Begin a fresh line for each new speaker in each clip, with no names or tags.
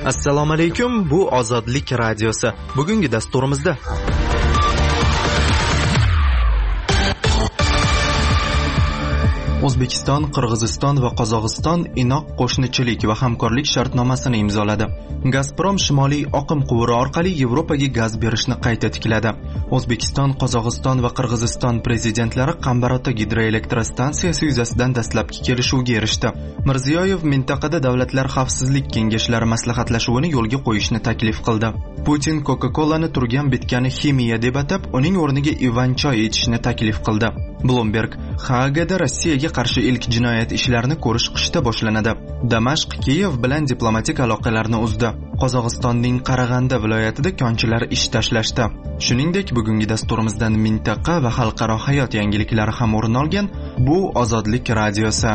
Assalomu alaykum, bu Ozodlik radiosi. Bugungi dasturimizda O'zbekiston, Qirg'iziston va Qozog'iston inoq qo'shnichilik va hamkorlik shartnomasini imzoladi. Gazprom Shimoliy oqim quvuri orqali Yevropaga gaz berishni qayta tikladi. O'zbekiston, Qozog'iston va Qirg'iziston prezidentlari Qambarota gidroelektrostansiyasi yuzasidan dastlabki kelishuvga erishdi. Mirziyoyev mintaqada davlatlar xavfsizlik kengashlari maslahatlashuvini yo'lga qo'yishni taklif qildi. Putin Coca-Cola'ni turgan bitgani ximiya deb atab, uning o'rniga Ivan choy ichishni taklif qildi. Bloomberg: Haagada Rossiyaga qarshi ilk jinoyat ishlarini ko'rish qishda boshlanadi. Damashq Kiyev bilan diplomatik aloqalarni uzdi. Qozog'istonning Qarag'anda viloyatida konchilar ish tashlashdi. Shuningdek, bugungi dasturimizdan mintaqa va xalqaro hayot yangiliklari ham o'rin olgan. Bu Ozodlik radiosi.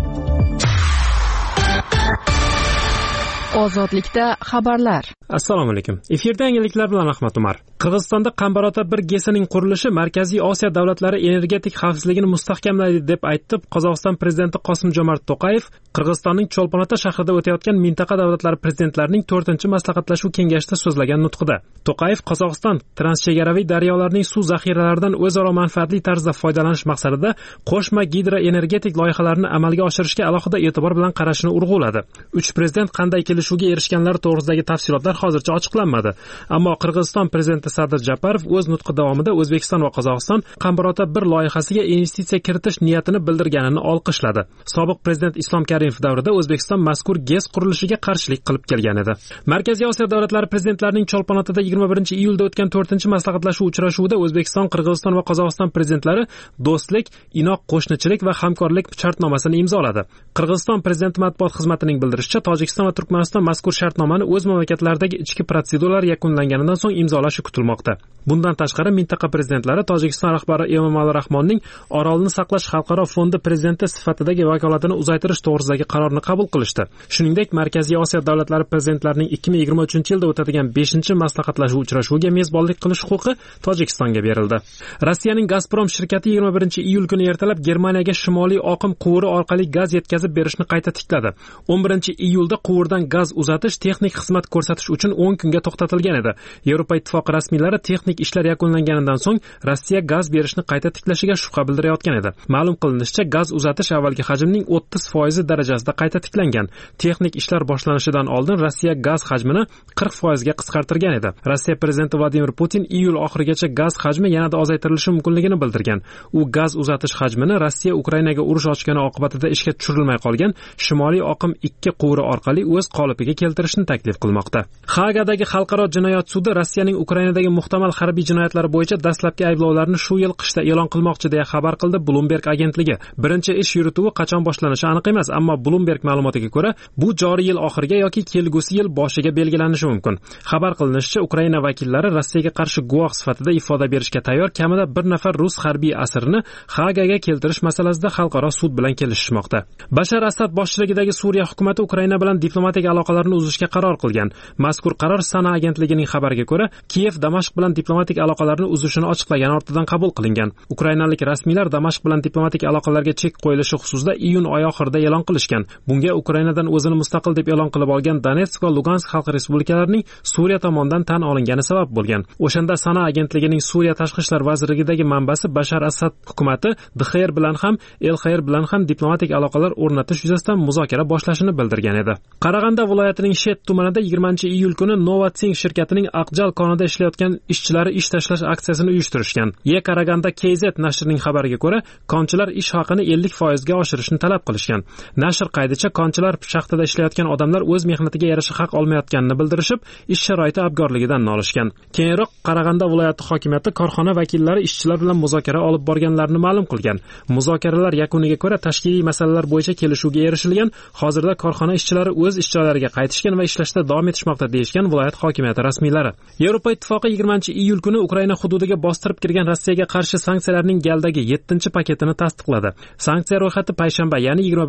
Ozodlikda xabarlar.
Assalomu alaykum. Efirda yangiliklar bilan Ahmad Umar. Qirg'izistonda Qambarota 1 GESining qurilishi Markaziy Osiyo davlatlari energetik xavfsizligini mustahkamlaydi deb aytib, Qozog'iston prezidenti Qosim-Jomart To'qayev Qirg'izistonning Cho'lponota shahrida o'tayotgan mintaqa davlatlari prezidentlarining 4-maslahatlashuv kengashida so'zlagan nutqida To'qayev Qozog'iston transchegaraviy daryolarning suv zaxiralaridan o'zaro manfaatli tarzda foydalanish maqsadida qo'shma gidroenergetik loyihalarni amalga oshirishga alohida e'tibor bilan qarashini urg'uladi. 3 prezident qanday kelishuvga erishganlari to'g'risidagi tafsilotlar hozircha ochiqlanmadi. Ammo Qirg'iziston prezidenti Sadir Japarov o'z nutqi davomida O'zbekiston va Qozog'iston Qambarota 1 loyihasiga investitsiya kiritish niyatini bildirganini olqishladi. Sobiq prezident Islom Karimov davrida O'zbekiston mazkur GES qurilishiga qarshilik qilib kelgan edi. Markaziy Osiyo davlatlari prezidentlarining Cho'lponotada 21-iyulda o'tgan 4-maslahatlashuv uchrashuvida O'zbekiston, Qirg'iziston va Qozog'iston prezidentlari do'stlik, inoq qo'shnichilik va hamkorlik shartnomasini imzoladi. Qirg'iziston prezidenti matbuot xizmatining bildirishicha, Tojikiston va Turkmaniston mazkur shartnomani o'z mamlakatlaridagi ichki proseduralar yakunlanganidan so'ng imzolashi kutilmoqda. Bundan tashqari, mintaqa prezidentlari Tojikiston rahbari Emomali Rahmonning Orolni saqlash xalqaro fondi prezidenti sifatidagi vakolatini uzaytirish to'g'risidagi qarorni qabul qilishdi. Shuningdek, Markaziy Osiyo davlatlari prezidentlarining 2023-yilda o'tadigan 5-maslahatlashuv uchrashuviga mezbonlik qilish huquqi Tojikistonga berildi. Rossiyaning Gazprom shirkati 21-iyul kuni ertalab Germaniyaga Shimoliy oqim quvuri orqali gaz yetkazib berishni qayta tikladi. 11-iyulda quvurdan gaz uzatish texnik xizmat ko'rsatish uchun 10 kunga to'xtatilgan edi. Yevropa Ittifoqi rasmiylari texnik ishlar yakunlanganidan so'ng Rossiya gaz berishni qayta tiklashiga shubha bildirayotgan edi. Ma'lum qilinishicha, gaz uzatish avvalgi hajmning 30% darajasida qayta tiklangan. Texnik ishlar boshlanishidan oldin Rossiya gaz hajmini 40% ga qisqartirgan edi. Rossiya prezidenti Vladimir Putin iyul oxirigacha gaz hajmi yanada ozaytirilishi mumkinligini bildirgan. U gaz uzatish hajmini Rossiya Ukrainaga urush ochgani oqibatida ishga tushirilmay qolgan Shimoliy oqim 2 quvuri orqali o'z qolipiga keltirishni taklif qilmoqda. Haagadagi xalqaro jinoyat sudi Rossiyaning Ukrainadagi muhtamal harbiy jinoyatlar bo'yicha dastlabki ayblovlarni shu yil qishda e'lon qilmoqchi deya xabar qildi Bloomberg agentligi. Birinchi ish yurituvi qachon boshlanishi aniq emas, ammo Bloomberg ma'lumotiga ko'ra, bu joriy yil oxiriga yoki kelgusi yil boshiga belgilanishi mumkin. Xabar qilinishicha, Ukraina vakillari Rossiyaga qarshi guvoh sifatida ifoda berishga tayyor kamida bir nafar rus harbiy asirini Haagaga keltirish masalasida xalqaro sud bilan kelishishmoqda. Bashar Asad boshchiligidagi Suriya hukumati Ukraina bilan diplomatik aloqalarni uzishga qaror qilgan. Mazkur qaror Sana agentligining xabariga ko'ra, Kiyev Damashq bilan diplomatik aloqalarni uzishini ochiqlagan ortidan qabul qilingan. Ukrainalik rasmiylar Damashq bilan diplomatik aloqalarga chek qo'yilishi xususida iyun oyi oxirida e'lon qilishgan. Bunga Ukrainadan o'zini mustaqil deb e'lon qilib olgan Donetsk va Lugansk xalq respublikalarining Suriya tomonidan tan olingani sabab bo'lgan. O'shanda Sana agentligining Suriya tashqi ishlar vazirligidagi manbasi Bashar Asad hukumati DXR bilan ham, LXR bilan ham diplomatik aloqalar o'rnatish yuzasidan muzokara boshlashini bildirgan edi. Qarag'anda viloyatining Shet tumanida 20-iyul kuni Novatsing shirkatining Aqjal konida ishlayotgan ishchilari ish tashlash aksiyasini uyushtirishgan. Qarag'anda KZ nashrining xabariga ko'ra, konchilar ish haqini 50% ga oshirishni talab qilishgan. Nashr qaydicha, konchilar shaxtada ishlayotgan odamlar o'z mehnatiga yarasha haq olmayotganini bildirishib, ish sharoiti abgorligidan nolishgan. Keyinroq Qarag'anda viloyati hokimiyati korxona vakillari ishchilar bilan muzokara olib borganlarini ma'lum qilgan. Muzokaralar yakuniga ko'ra tashkiliy masalalar bo'yicha kelishuvga erishilgan. Hozirda korxona ishchilari o'z ish joylariga qaytishgan va ishlashda davom etishmoqda deyishgan viloyat hokimiyati rasmiylari. Yevropa Ittifoqi 20-iyul kuni Ukraina hududiga bostirib kirgan Rossiyaga qarshi sanksiyalarning galdagi 7-paketini tasdiqladi. Sanksiya ro'yxati payshanba, ya'ni 21-iyul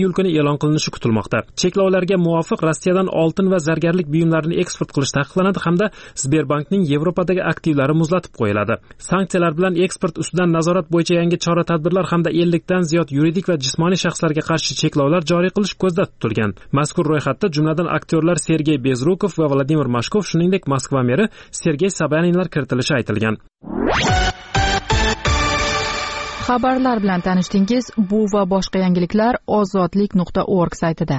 iyul kuni e'lon qilinishi kutilmoqda. Cheklovlarga muvofiq Rossiyadan oltin va zargarlik buyumlarini eksport qilish taqiqlanadi hamda Sberbankning Yevropadagi aktivlari muzlatib qo'yiladi. Sanksiyalar bilan eksport ustidan nazorat bo'yicha yangi chora-tadbirlar hamda 50 dan ziyod yuridik va jismoniy shaxslarga qarshi cheklovlar joriy qilish ko'zda tutilgan. Mazkur ro'yxatda jumladan aktyorlar Sergey Bezrukov va Vladimir Mashkov, shuningdek Moskva meri Sergey Sobyaninlar kiritilishi aytilgan.
Xabarlar bilan tanishdingiz. Bu va boshqa yangiliklar ozodlik.org saytida.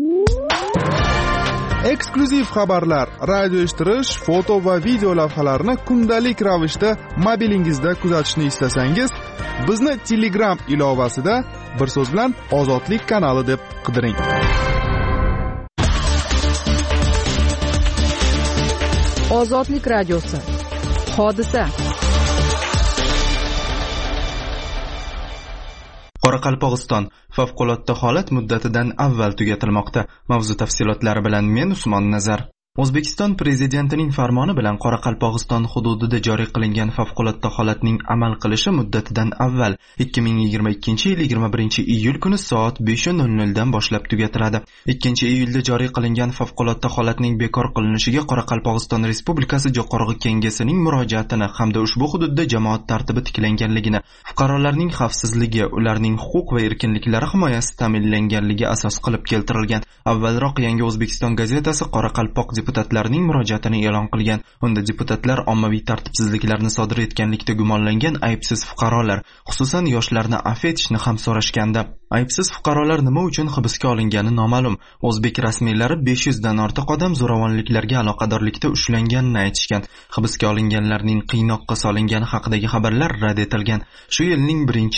Eksklyuziv xabarlar, radio eshittirish, foto va video lavhalarni kundalik ravishda mobilingizda kuzatishni istasangiz, bizni Telegram ilovasida bir so'z bilan Ozodlik kanali deb qidiring.
Ozodlik radiosi. Hodisa.
Qoraqalpog'iston favqulodda holat muddatidan avval tugatilmoqda. Mavzu tafsilotlari bilan men Usmon Nazar. O'zbekiston prezidentining farmoni bilan Qoraqalpog'iston hududida joriy qilingan favqulodda holatning amal qilishi muddatidan avval 2022-yil 21-iyul kuni soat 5:00 dan boshlab tugatiladi. 2-iyulda joriy qilingan favqulodda holatning bekor qilinishiga Qoraqalpog'iston Respublikasi Jo'qorg'i Kengesining murojaatini hamda ushbu hududda jamoat tartibi tiklanganligini, fuqarolarning xavfsizligi, ularning huquq va erkinliklari himoyasi ta'minlanganligi asos qilib keltirilgan. Avvalroq Yangi O'zbekiston gazetasi Qoraqalpoq deputatlarining murojaatini e'lon qilgan. Unda deputatlar ommaviy tartibsizliklarni sodir etganlikda gumonlangan aybsiz fuqarolar, xususan yoshlarni afv etishni ham so'rashganda. Aybsiz fuqarolar nima uchun hibsga olingani noma'lum. O'zbek rasmiylari 500 dan ortiq odam zo'ravonliklarga aloqadorlikda ushlanganini aytishgan. Hibsga olinganlarning qiynoqqa solingani haqidagi xabarlar rad etilgan. Shu yilning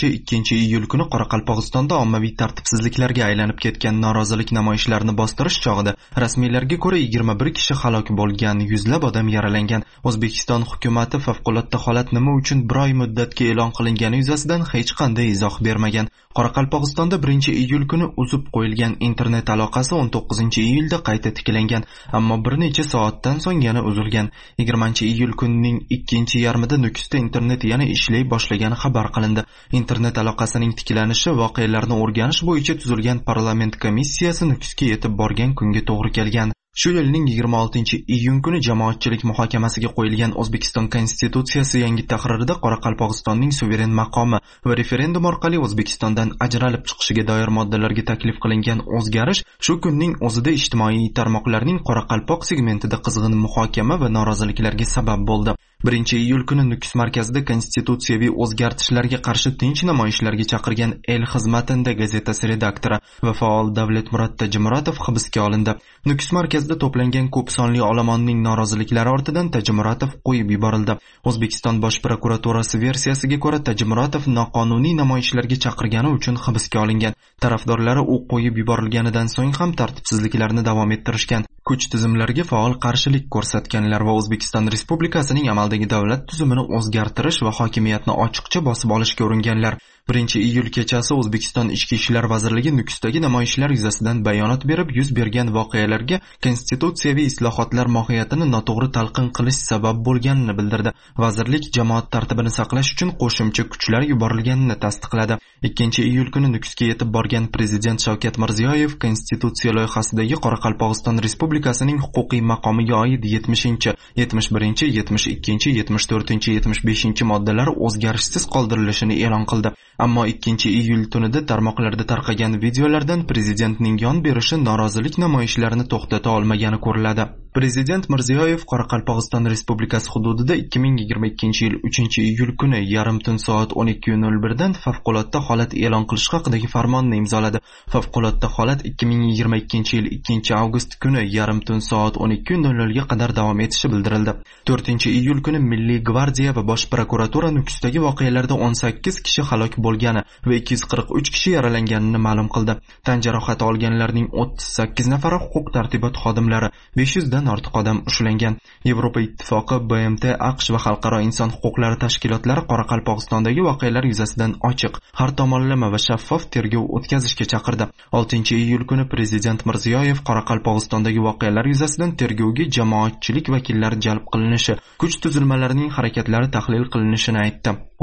1-2 kuni Qoraqalpog'istonda ommaviy tartibsizliklarga aylanib ketgan norozilik namoyishlarini bostirish chog'ida rasmiylarga ko'ra 21 kishi halok bo'lgan, yuzlab odam yaralangan. O'zbekiston hukumatı favqulodda holat nima uchun bir oy muddatga e'lon qilingani yuzasidan hech qanday izoh bermagan. Qoraqalpog'istonda 1-iyul kuni uzib qo'yilgan internet aloqasi 19-iyulda qayta tiklangan, ammo bir necha soatdan so'ng yana uzilgan. 20-iyul kunining ikkinchi yarmida Nukusda internet yana ishlay boshlagani xabar qilindi. Internet aloqasining tiklanishi voqealarni o'rganish bo'yicha tuzilgan parlament komissiyasi Nukusga yetib borgan kunga to'g'ri kelgan. Shu yilning 26-iyun kuni jamoatchilik muhokamasiga qo'yilgan O'zbekiston Konstitutsiyasi yangi tahririda Qoraqalpog'istonning suveren maqomi va referendum orqali O'zbekistondan ajralib chiqishiga doir moddalarga taklif qilingan o'zgarish shu kunning o'zida ijtimoiy tarmoqlarning Qoraqalpoq segmentida qizg'in muhokama va noroziliklarga sabab bo'ldi. 1-iyul kuni Nukus markazida konstitutsiyaviy o'zgartishlarga qarshi tinch namoyishlarga chaqirgan El xizmatida gazetasi redaktori va faol Davlatmurod Tajimuratov hibsga olindi. Nukus markazida to'plangan ko'p sonli olomonning noroziliklari ortidan Tajimuratov qo'yib yuborildi. O'zbekiston Bosh prokuraturasi versiyasiga ko'ra Tajimuratov noqonuniy namoyishlarga chaqirgani uchun hibsga olingan. Tarafdorlari u qo'yib yuborilganidan so'ng ham tartibsizliklarni davom ettirishgan. Kuch tizimlariga faol qarshilik ko'rsatganlar va O'zbekiston Respublikasining amaldagi davlat tuzumini o'zgartirish va hokimiyatni ochiqcha bosib olishga uringanlar. 1-iyul kechasi O'zbekiston Ichki ishlar vazirligi Nukusdagi namoyishlar yuzasidan bayonot berib, yuz bergan voqealarga konstitutsiyaviy islohotlar mohiyatini noto'g'ri talqin qilish sabab bo'lganini bildirdi. Vazirlik jamoat tartibini saqlash uchun qo'shimcha kuchlar yuborilganini tasdiqladi. 2-iyul kuni Nukusga yetib borgan Prezident Shavkat Mirziyoyev konstitutsiya loyihasidagi Qoraqalpog'iston Respublikasining huquqiy maqomiga oid 70, 71, 72, 74, 75 moddalari o'zgarishsiz qoldirilishini e'lon qildi. Ammo 2-iyul tunida tarmoqlarda tarqagan videolardan prezidentning yon berishi norozilik namoyishlarini to'xtata olmagani ko'riladi. Prezident Mirziyoyev Qoraqalpog'iston Respublikasi hududida 2022-yil 3-iyul kuni yarim tun soat 12:01 dan favqulodda holat e'lon qilish haqidagi farmonni imzoladi. Favqulodda holat 2022-yil 2-avgust kuni yarim tun soat 12:00 ga qadar davom etishi bildirildi. 4-iyul kuni Milliy gvardiya va Bosh prokuratura Nukusdagi voqealarda 18 kishi halok bo'lgani va 243 kishi yaralanganini ma'lum qildi. Tan jarohati olganlarning 38 nafari huquq tartibot xodimlari, 500 dan ortiq odam ushlangan. Yevropa Ittifoqi, BMT, AQSh va xalqaro inson huquqlari tashkilotlari Qoraqalpog'istondagi voqealar yuzasidan ochiq, har tomonlama va shaffof tergov o'tkazishga chaqirdi. 6-iyul kuni Prezident Mirziyoyev Qoraqalpog'istondagi voqealar yuzasidan tergovga jamoatchilik vakillari jalb qilinishi, kuch tuzilmalarining harakatlari tahlil qilinishini aytdi.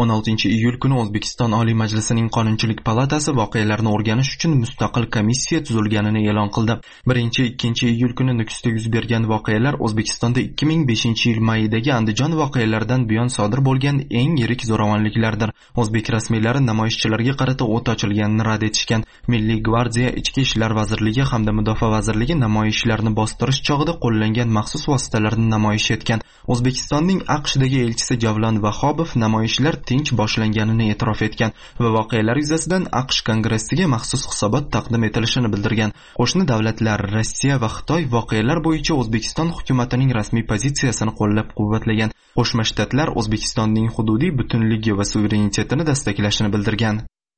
16-iyul kuni O'zbekiston Oliy Majlisining Qonunchilik palatasi voqealarni o'rganish uchun mustaqil komissiya tuzilganini e'lon qildi. 1-2 kuni Nukusda yuz bergan voqealar O'zbekistonda 2005-yil mayidagi Andijon voqealaridan buyon sodir bo'lgan eng yirik zo'ravonliklardir. O'zbek rasmiylari namoyishchilarga qarata o't ochilganini rad etishgan. Milliy gvardiya, Ichki ishlar vazirligi hamda Mudofaa vazirligi namoyishlarni bostirish chog'ida qo'llangan maxsus vositalarni namoyish etgan. O'zbekistonning AQShdagi elchisi Javlon Vahobov namoyishlar tinch boshlanganini e'tirof etgan va voqealar yuzasidan AQSh kongressiga maxsus hisobot taqdim etilishini bildirgan. Qo'shni davlatlar Rossiya va Xitoy voqealar bo'yicha O'zbekiston hukumatining rasmiy pozitsiyasini qo'llab-quvvatlagan. Qo'shma Shtatlar O'zbekistonning hududiy butunligi va suverenitetini dastaklashini bildirgan.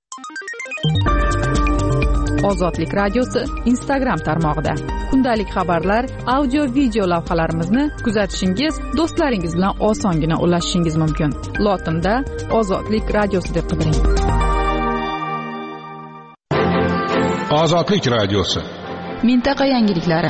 Ozodlik radiosi Instagram tarmog'ida kundalik xabarlar, audio-video lavhalarimizni kuzatishingiz, do'stlaringiz bilan osongina ulashishingiz mumkin. Lotinda Ozodlik radiosi deb qidiring.
Ozodlik radiosi.
Mintaqa yangiliklari.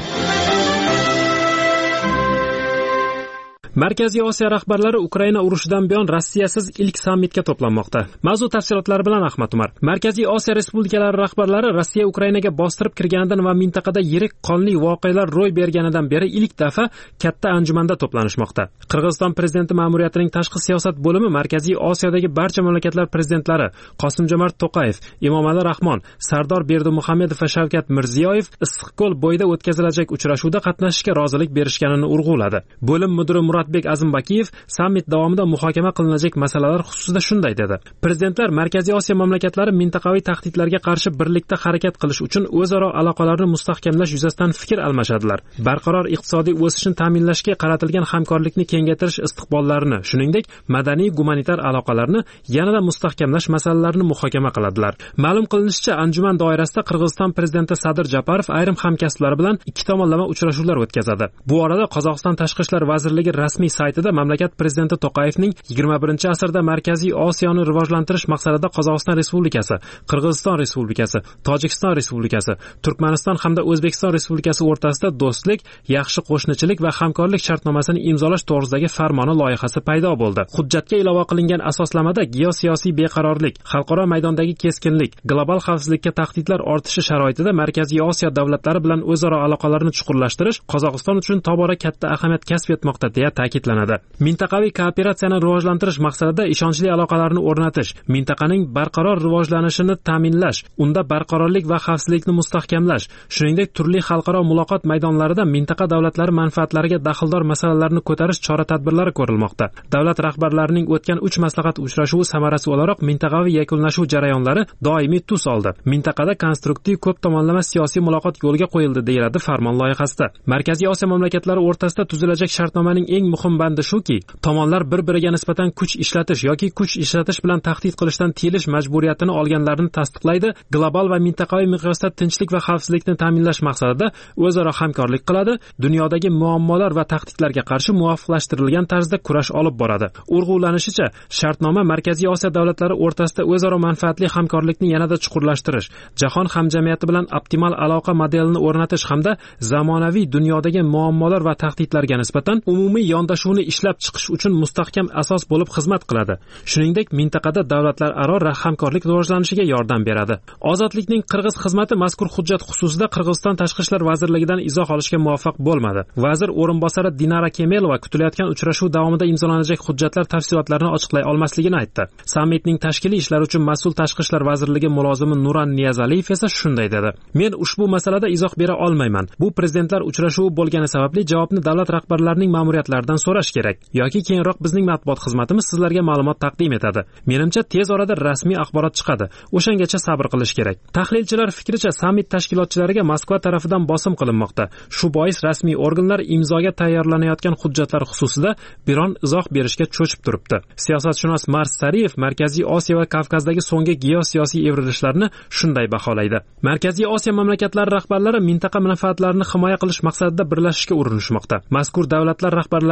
Markaziy Osiyo rahbarlari Ukraina urushidan buyon Rossiyasiz ilk sammitga to'planmoqda. Mavzu tafsilotlari bilan Ahmad Umar. Markaziy Osiyo respublikalari rahbarlari Rossiya Ukrainaga bostirib kirganidan va mintaqada yirik qonli voqealar ro'y berganidan beri ilk daf'a katta anjumanda to'planishmoqda. Qirg'iziston prezidenti ma'muriyatining tashqi siyosat bo'limi Markaziy Osiyodagi barcha mamlakatlar prezidentlari Qosim-Jomart To'qayev, Emomali Rahmon, Sardor Berdimuhamedov va Shavkat Mirziyoyev Issiqko'l bo'yida o'tkazilajak uchrashuvda qatnashishga rozilik berishganini urg'uladi. Bo'lim mudiri Muratbek Azimbakiyev sammit davomida muhokama qilinajak masalalar xususida shunday dedi. Prezidentlar Markaziy Osiyo mamlakatlari mintaqaviy tahdidlarga qarshi birlikda harakat qilish uchun o'zaro aloqalarni mustahkamlash yuzasidan fikr almashadilar. Barqaror iqtisodiy o'sishni ta'minlashga qaratilgan hamkorlikni kengaytirish istiqbollarini, shuningdek, madaniy-gumanitar aloqalarni yanada mustahkamlash masalalarini muhokama qiladilar. Ma'lum qilinishicha, anjuman doirasida Qirg'iziston prezidenti Sadir Japarov ayrim hamkasblari bilan ikki tomonlama uchrashuvlar o'tkazadi. Bu orada Qozog'iston Tashqi ishlar vazirligi rasmiy saytida mamlakat prezidenti To'qayevning 21-asrda Markaziy Osiyoni rivojlantirish maqsadida Qozog'iston Respublikasi, Qirg'iziston Respublikasi, Tojikiston Respublikasi, Turkmaniston hamda O'zbekiston Respublikasi o'rtasida do'stlik, yaxshi qo'shnichilik va hamkorlik shartnomasini imzolash to'g'risidagi farmoni loyihasi paydo bo'ldi. Hujjatga ilova qilingan asoslamada geosiyosiy beqarorlik, xalqaro maydondagi keskinlik, global xavfsizlikka tahdidlar ortishi sharoitida Markaziy Osiyo davlatlari bilan o'zaro aloqalarni chuqurlashtirish Qozog'iston uchun tobora katta ahamiyat kasb etmoqda deya ta'kidlanadi. Mintaqaviy kooperatsiyani rivojlantirish maqsadida ishonchli aloqalarni o'rnatish, mintaqaning barqaror rivojlanishini ta'minlash, unda barqarorlik va xavfsizlikni mustahkamlash, shuningdek turli xalqaro muloqot maydonlarida mintaqa davlatlari manfaatlariga daxldor masalalarni ko'tarish chora-tadbirlari ko'rilmoqda. Davlat rahbarlarining o'tgan 3 maslahat uchrashuvi samarasi o'laroq mintaqaviy yakunlashuv jarayonlari doimiy tus oldi. Mintaqada konstruktiv ko'p tomonlama siyosiy muloqot yo'lga qo'yildi, deyiladi farmon loyihasida. Markaziy Osiyo mamlakatlari o'rtasida tuzilajak shartnomaning eng muhim bandi shuki, tomonlar bir-biriga nisbatan kuch ishlatish yoki kuch ishlatish bilan tahdid qilishdan tiyilish majburiyatini olganlarini tasdiqlaydi, global va mintaqaviy miqyosda tinchlik va xavfsizlikni ta'minlash maqsadida o'zaro hamkorlik qiladi, dunyodagi muammolar va tahdidlarga qarshi muvofiqlashtirilgan tarzda kurash olib boradi. Urg'ulanishicha, shartnoma Markaziy Osiyo davlatlari o'rtasida o'zaro manfaatli hamkorlikni yanada chuqurlashtirish, jahon hamjamiyati bilan optimal aloqa modelini o'rnatish hamda zamonaviy dunyodagi muammolar va tahdidlarga nisbatan umumiy yondashuvni ishlab chiqish uchun mustahkam asos bo'lib xizmat qiladi. Shuningdek, mintaqada davlatlararo hamkorlik rivojlanishiga yordam beradi. Ozodlikning Qirg'iz xizmati mazkur hujjat xususida Qirg'iziston Tashqi ishlar vazirligidan izoh olishga muvaffaq bo'lmadi. Vazir o'rinbosari Dinara Kemelova kutilayotgan uchrashuv davomida imzolanajak hujjatlar tafsilotlarini ochiqlay olmasligini aytdi. Sammitning tashkiliy ishlar uchun mas'ul Tashqi ishlar vazirligi mulozimi Nuran Niyazaliyev esa shunday dedi: "Men ushbu masalada izoh bera olmayman. Bu prezidentlar uchrashuvi bo'lgani sababli javobni davlat rahbarlarining ma'muriyatlaridan so'rash kerak yoki keyinroq bizning matbuot xizmatimiz sizlarga ma'lumot taqdim etadi. Menimcha tez orada rasmiy axborot chiqadi. O'shangacha sabr qilish kerak." Tahlilchilar fikricha, sammit tashkilotchilariga Moskva tarafidan bosim qilinmoqda. Shu bois rasmiy organlar imzoga tayyorlanayotgan hujjatlar xususida biron izoh berishga cho'chib turibdi. Siyosatshunos Mars Sariyev Markaziy Osiyo va Kavkazdagi so'nggi geosiyosiy evrilishlarni shunday baholaydi: Markaziy Osiyo mamlakatlari rahbarlari mintaqa manfaatlarini himoya qilish maqsadida birlashishga urinishmoqda. Mazkur davlatlar rahbarlari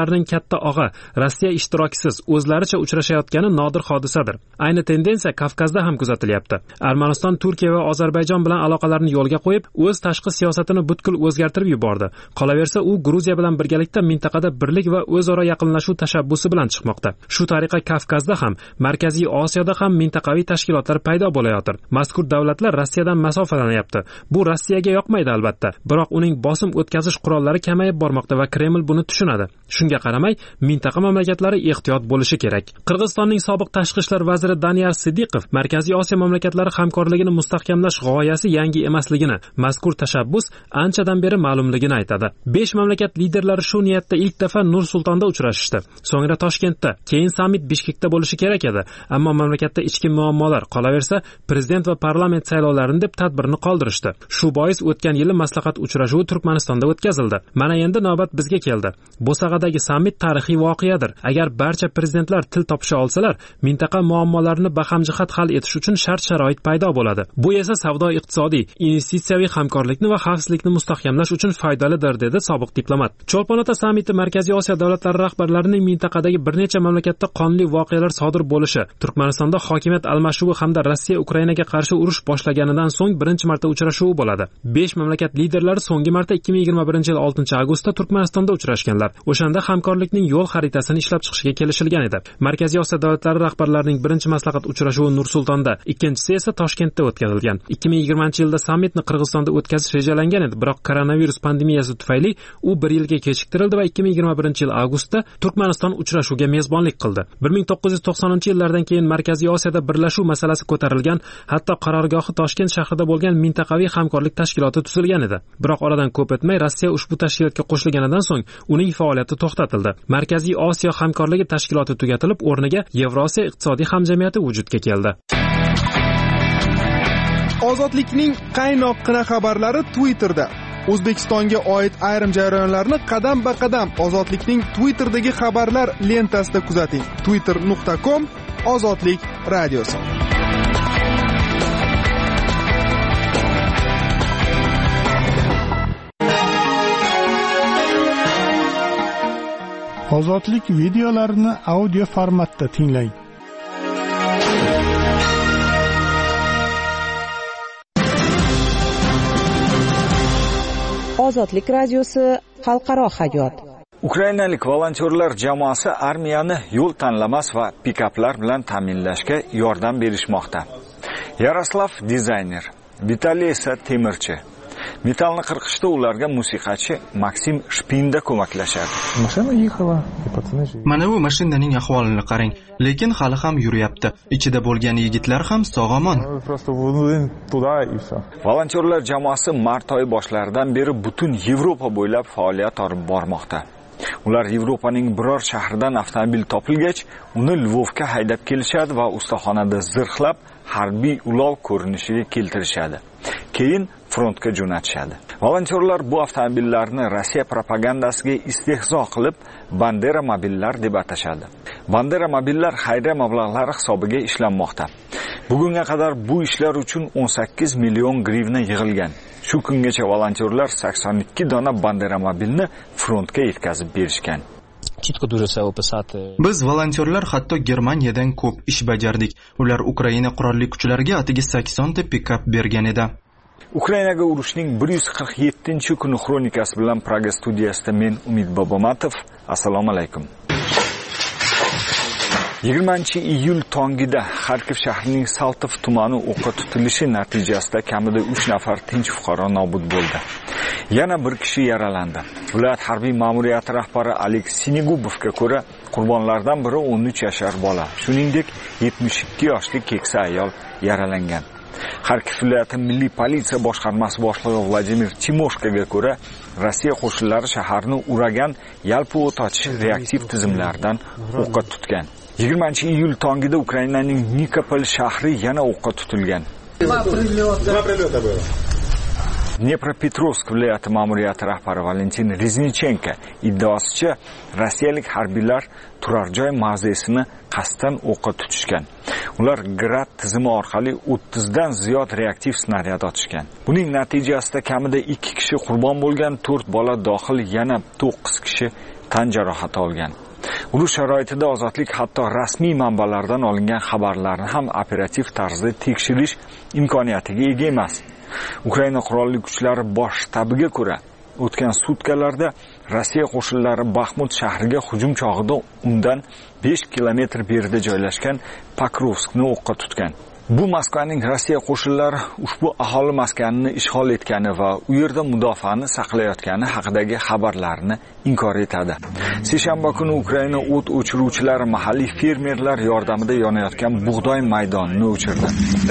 a'zolarining katta og'a Rossiya ishtirokisiz o'zlaricha uchrashayotgani nodir hodisadir. Ayni tendensiya Kavkazda ham kuzatilyapti. Armaniston Turkiya va Ozarbayjon bilan aloqalarni yo'lga qo'yib, o'z tashqi siyosatini butkul o'zgartirib yubordi. Qolaversa, u Gruziya bilan birgalikda mintaqada birlik va o'zaro yaqinlashuv tashabbusi bilan chiqmoqda. Shu tariqa Kavkazda ham, Markaziy Osiyoda ham mintaqaviy tashkilotlar paydo bo'layotir. Mazkur davlatlar Rossiyadan masofalanyapti. Bu Rossiyaga yoqmaydi albatta, biroq uning bosim o'tkazish qurollari kamayib bormoqda va Kreml buni tushunadi. Shunga qaramay, mintaqa mamlakatlari ehtiyot bo'lishi kerak. Qirg'izistonning sobiq tashqi ishlar vaziri Daniyar Sidiqov Markaziy Osiyo mamlakatlari hamkorligini mustahkamlash g'oyasi yangi emasligini, mazkur tashabbus anchadan beri ma'lumligini aytadi. 5 mamlakat liderlari shu niyatda ilk daf'a Nur-Sultonda uchrashishdi. So'ngra Toshkentda, keyin sammit Bishkekda bo'lishi kerak edi. Ammo mamlakatda ichki muammolar qolaversa, prezident va parlament saylovlarini deb tadbirni qoldirishdi. Shu bois o'tgan yili maslahat uchrashuvi Turkmanistonda o'tkazildi. Mana endi navbat bizga keldi. Bo'sag'adagi sammit tarixiy voqeadir. Agar barcha prezidentlar til topisha olsalar, mintaqa muammolarini bahamjihat hal etish uchun shart-sharoit paydo bo'ladi. Bu esa savdo-iqtisodiy, investitsiyaviy hamkorlikni va xavfsizlikni mustahkamlash uchun foydalidir, dedi sobiq diplomat. Cho'lpon-ota sammiti Markaziy Osiyo davlatlari rahbarlarining mintaqadagi bir necha mamlakatda qonli voqealar sodir bo'lishi, Turkmanistonda hokimiyat almashuvi hamda Rossiya Ukrainaga qarshi urush boshlaganidan so'ng birinchi marta uchrashuvi bo'ladi. 5 mamlakat liderlari so'nggi marta 2021 yil 6-avgustda Turkmanistonda uchrashganlar. O'shanda hamkorlikning yo'l xaritasini ishlab chiqishga kelishilgan edi. Markaziy Osiyo davlatlari rahbarlarining birinchi maslahat uchrashuvi Nur-Sultonda, ikkinchisi esa Toshkentda o'tkazilgan. 2020-yilda sammitni Qirg'izistonda o'tkazish rejalangan edi, biroq koronavirus pandemiyasi tufayli u 1 yilga kechiktirildi va 2021 yil avgustda Turkmaniston uchrashuvga mezbonlik qildi. 1990-yillardan keyin Markaziy Osiyoda birlashuv masalasi ko'tarilgan, hatto qarorgohi Toshkent shahrida bo'lgan mintaqaviy hamkorlik tashkiloti tuzilgan edi. Biroq oradan ko'p o'tmay Rossiya ushbu tashkilotga qo'shilganidan so'ng uning faoliyati to'xtatildi. Markaziy Osiyo hamkorligi tashkiloti tugatilib, o'rniga Yevrosiyo iqtisodiy hamjamiyati vujudga keldi.
Ozodlikning qaynoqqina xabarlari Twitterda. O'zbekistonga oid ayrim jarayonlarni qadam-ba-qadam Ozodlikning Twitterdagi xabarlar lentasida kuzating. twitter.com Ozodlik radiosi.
Ozodlik videolarini audio formatda tinglang.
Ozodlik radiosi xalqaro hayot.
Ukrainalik volontyorlar jamoasi armiyani yo'l tanlamas va pikaplar bilan ta'minlashga yordam berishmoqda. Yaroslav dizayner, Vitaliy esa temirchi. Metalni qirqishda ularga musiqachi Maksim Shpinda ko'maklashadi.
Mana bu mashinaning ahvolini qarang, lekin hali ham yuryapti. Ichida bo'lgan yigitlar ham sog'-omon.
Volontyorlar jamoasi mart oyi boshlaridan beri butun Yevropa bo'ylab faoliyat olib bormoqda. Ular Yevropaning biror shahridan avtomobil topilgach, uni Lvovga haydab kelishadi va ustaxonada zirhlab harbiy ulov ko'rinishiga keltirishadi. Keyin frontga jo'natishadi. Volontyorlar bu avtomobillarni Rossiya propagandasiga istehzo qilib, Bandera mobillar deb atashadi. Bandera mobillar xayriya mablag'lari hisobiga ishlanmoqda. Bugunga qadar bu ishlar uchun 18 million grivna yig'ilgan. Shu kungacha volontyorlar 82 dona Bandera mobilni frontga yetkazib berishgan.
Biz volontyorlar hatto Germaniyadan ko'p ish bajardik. Ular Ukraina qurolli kuchlariga atigi 80 ta pikap bergan edi.
Ukrainaga urushning 147-kuni xronikasi bilan Praga studiyasida men Umid Bobomatov. Assalomu alaykum. 20-iyul tongida Xarkov shahrining Saltov tumani o'qqa tutilishi natijasida kamida 3 nafar tinch fuqaro nobud bo'ldi. Yana bir kishi yaralandi. Viloyat harbiy ma'muriyati rahbari Alek Sinigubovga ko'ra, qurbonlardan biri 13 yashar bola, shuningdek 72 yoshli keksa ayol yaralangan. Xarkov viloyati milliy politsiya boshqarmasi boshlig'i Vladimir Timoshkaga ko'ra, Rossiya qo'shinlari shaharni uragan yalpi o't ochish reaktiv tizimlaridan o'qqa tutgan. 20-iyul tongida Ukrainaning Nikopol shahri yana o'qqa tutilgan. Dnepropetrovsk viloyati ma'muriyati rahbari Valentin Reznichenko iddaosicha, rossiyalik harbiylar turar joy mavzesini qasddan o'qqa tutishgan. Ular Grad tizimi orqali 30 dan ziyod reaktiv snaryad otishgan. Buning natijasida kamida 2 kishi qurbon bo'lgan, 4 bola dohil yana 9 kishi tan jarohati olgan. Urush sharoitida ozodlik hatto rasmiy manbalardan olingan xabarlarni ham operativ tarzda tekshirish imkoniyatiga ega emas. Ukraina qurolli kuchlari bosh shtabiga ko'ra, o'tgan sutkalarda Rossiya qo'shinlari Baxmut shahriga hujum chog'ida undan 5 kilometr berida joylashgan Pokrovskni o'qqa tutgan. Bu Moskvaning Rossiya qo'shinlari ushbu aholi maskanini ishg'ol etgani va u yerda mudofaani saqlayotgani haqidagi xabarlarni inkor etadi. Seshanba kuni Ukraina o't o'chiruvchilari mahalliy fermerlar yordamida yonayotgan bug'doy maydonini o'chirdi.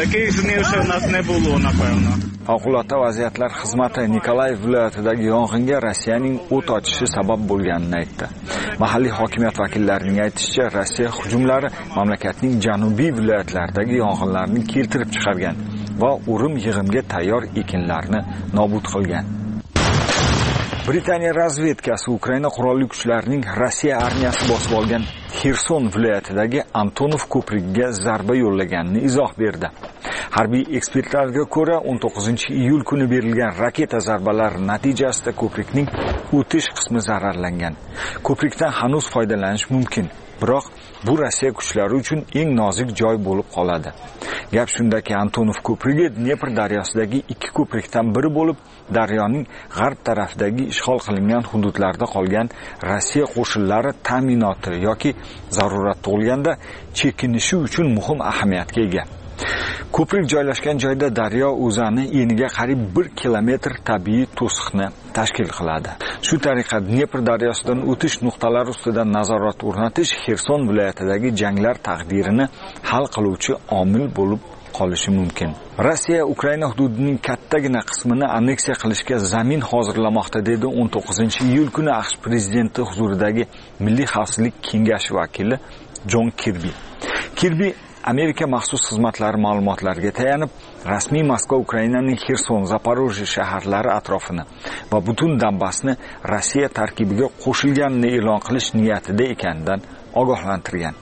Favqulodda vaziyatlar xizmati Nikolayev viloyatidagi yong'inga Rossiyaning o't ochishi sabab bo'lganini aytdi. Mahalliy hokimiyat vakillarining aytishicha, Rossiya hujumlari mamlakatning janubiy viloyatlaridagi yong'inlarni keltirib chiqargan va o'rim yig'imga tayyor ekinlarni nobud qilgan. Britaniya razvedkasi Ukraina qurolli kuchlarining Rossiya armiyasi bosib olgan Xerson viloyatidagi Antonov ko'prigiga zarba yo'llaganini izoh berdi. Harbiy ekspertlarga ko'ra, 19-iyul kuni berilgan raketa zarbalari natijasida ko'prikning o'tish qismi zararlangan. Ko'prikdan hanuz foydalanish mumkin, biroq bu Rossiya kuchlari uchun eng nozik joy bo'lib qoladi. Gap shundaki, Antonov ko'prigi Dnepr daryosidagi 2 ko'prikdan biri bo'lib, daryoning g'arb tarafidagi ishg'ol qilingan hududlarda qolgan Rossiya qo'shinlari ta'minoti yoki zarurat tug'ilganda chekinishi uchun muhim ahamiyatga ega. Ko'prik joylashgan joyda daryo o'zani eniga qariyb 1 kilometr tabiiy to'siqni tashkil qiladi. Shu tariqa Dnepr daryosidan o'tish nuqtalari ustidan nazorat o'rnatish Xerson viloyatidagi janglar taqdirini hal qiluvchi omil bo'lib qolishi mumkin. Rossiya Ukraina hududining kattagina qismini anneksiya qilishga zamin hozirlamoqda, dedi 19-iyul kuni AQSh prezidenti huzuridagi Milliy xavfsizlik kengashi vakili Jon Kirbi. Kirbi Amerika maxsus xizmatlari ma'lumotlariga tayanib, rasmiy Moskva Ukrainaning Xerson, Zaporojye shaharlari atrofini va butun Donbassni Rossiya tarkibiga qo'shilganini e'lon qilish niyatida ekanidan ogohlantirgan.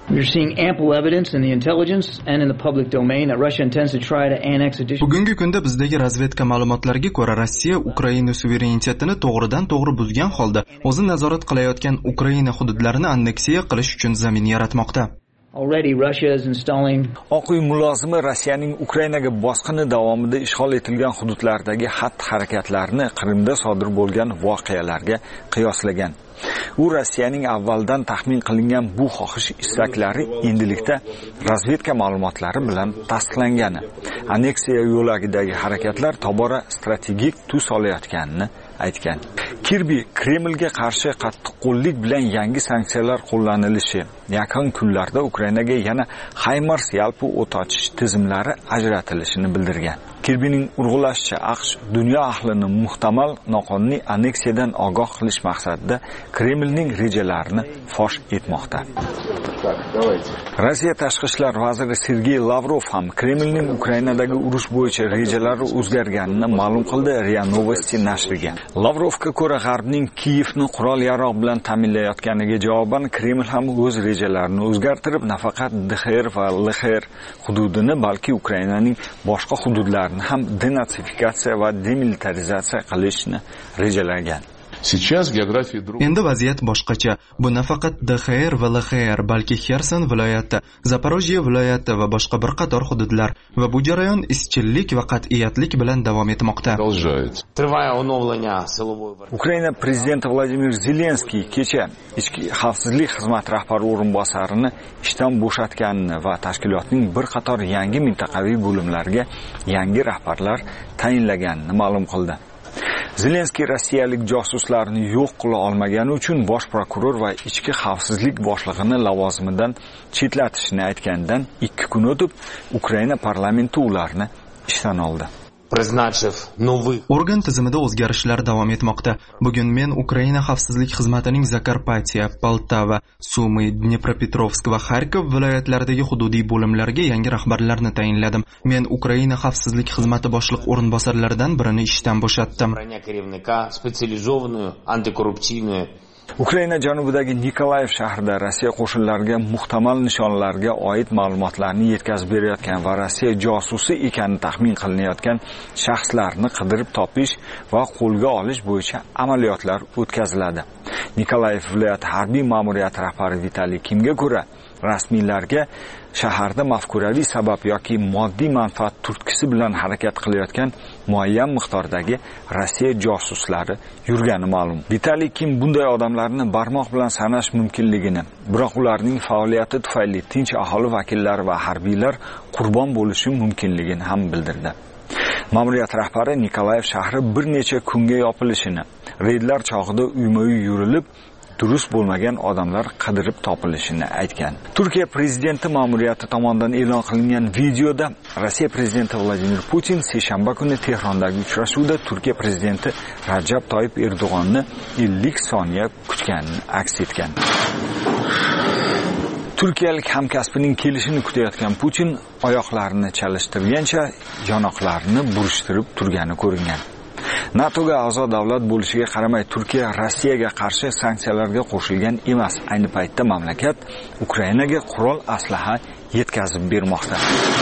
Bugungi kunda bizdagi razvedka ma'lumotlariga ko'ra, Rossiya Ukraina suverenitetini to'g'ridan-to'g'ri buzgan holda o'zi nazorat qilayotgan Ukraina hududlarini anneksiya qilish uchun zamin yaratmoqda.
Oq uy mulozimi Rossiyaning Ukrainaga bosqini davomida ishg'ol etilgan hududlardagi xatti-harakatlarni Qrimda sodir bo'lgan voqealarga qiyoslagan. U Rossiyaning avvaldan taxmin qilingan bu xohish istaklari endilikda razvedka ma'lumotlari bilan tasdiqlangani, anneksiya yo'lagidagi harakatlar tobora strategik tus olayotganini aytgan. Kirbi Kremlga qarshi qattiqqo'llik bilan yangi sanksiyalar qo'llanilishi, yaqin kunlarda Ukrainaga yana HIMARS yalpi o't ochish tizimlari ajratilishini bildirgan. Kirbining urg'ulashicha, AQSh dunyo ahlini muhtamal noqonuniy anneksiyadan ogoh qilish maqsadida Kremlning rejalarini fosh etmoqda. Rossiya tashqi ishlar vaziri Sergey Lavrov ham Kremlning Ukrainadagi urush bo'yicha rejalari o'zgarganini ma'lum qildi RIA Novosti nashriga. Lavrovga ko'ra, G'arbning Kiyevni qurol-yarog' bilan ta'minlayotganiga javoban Kreml ham o'z rejalarini o'zgartirib, nafaqat DXR va LXR hududini, balki Ukrainaning boshqa hududlarini ham denatsifikatsiya va demilitarizatsiya qilishni rejalagan.
Endi vaziyat boshqacha. Bu nafaqat DXR va LXR, balki Xerson viloyati, Zaporojye viloyati va boshqa bir qator hududlar va bu jarayon izchillik va qat'iyatlik bilan davom etmoqda.
Ukraina prezidenti Vladimir Zelenskiy kecha ichki xavfsizlik xizmati rahbari o'rinbosarini ishdan bo'shatganini va tashkilotning bir qator yangi mintaqaviy bo'limlariga yangi rahbarlar tayinlaganini ma'lum qildi. Zelenskiy rossiyalik josuslarni yo'q qila olmagani uchun bosh prokuror va ichki xavfsizlik boshlig'ini lavozimidan chetlatishni aytgandan 2 kun o'tib, Ukraina parlamenti ularni ishdan oldi.
Organ tizimida o'zgarishlar davom etmoqda. Bugun men Ukraina xavfsizlik xizmatining Zakarpatiya, Poltava, Sumy, Dnepropetrovsk va Xarkov viloyatlaridagi hududiy bo'limlariga yangi rahbarlarni tayinladim. Men Ukraina xavfsizlik xizmati boshliq o'rinbosarlaridan birini ishdan bo'shatdim.
Ukraina janubidagi Nikolayev shahrida Rossiya qo'shinlariga muhtamal nishonlarga oid ma'lumotlarni yetkazib berayotgan va Rossiya josusi ekani taxmin qilinayotgan shaxslarni qidirib topish va qo'lga olish bo'yicha amaliyotlar o'tkaziladi. Nikolayev viloyat harbiy ma'muriyati rahbari Vitaliy Kimga ko'ra, rasmiylarga shaharda mafkuraviy sabab yoki moddiy manfaat turtkisi bilan harakat qilayotgan muayyan miqdordagi Rossiya josuslari yurgani ma'lum. Vitaliy Kim bunday odamlarni barmoq bilan sanash mumkinligini, biroq ularning faoliyati tufayli tinch aholi vakillari va harbiylar qurbon bo'lishi mumkinligini ham bildirdi. Ma'muriyat rahbari Nikolayev shahri bir necha kunga yopilishini, reydlar chog'ida uyma-uy yurilib, durust bo'lmagan odamlar qidirib topilishini aytgan. Turkiya prezidenti ma'muriyati tomonidan e'lon qilingan videoda Rossiya prezidenti Vladimir Putin seshanba kuni Tehrondagi uchrashuvda Turkiya prezidenti Rajab Toyyib Erdo'g'onni 50 soniya kutganini aks etgan. Turkiyalik hamkasbining kelishini kutayotgan Putin oyoqlarini chalishtirgancha yonoqlarini burishtirib turgani ko'ringan. NATOga a'zo davlat bo'lishiga qaramay Turkiya Rossiyaga qarshi sanksiyalarga qo'shilgan emas. Ayni paytda mamlakat Ukrainaga qurol aslaha yetkazib bermoqda.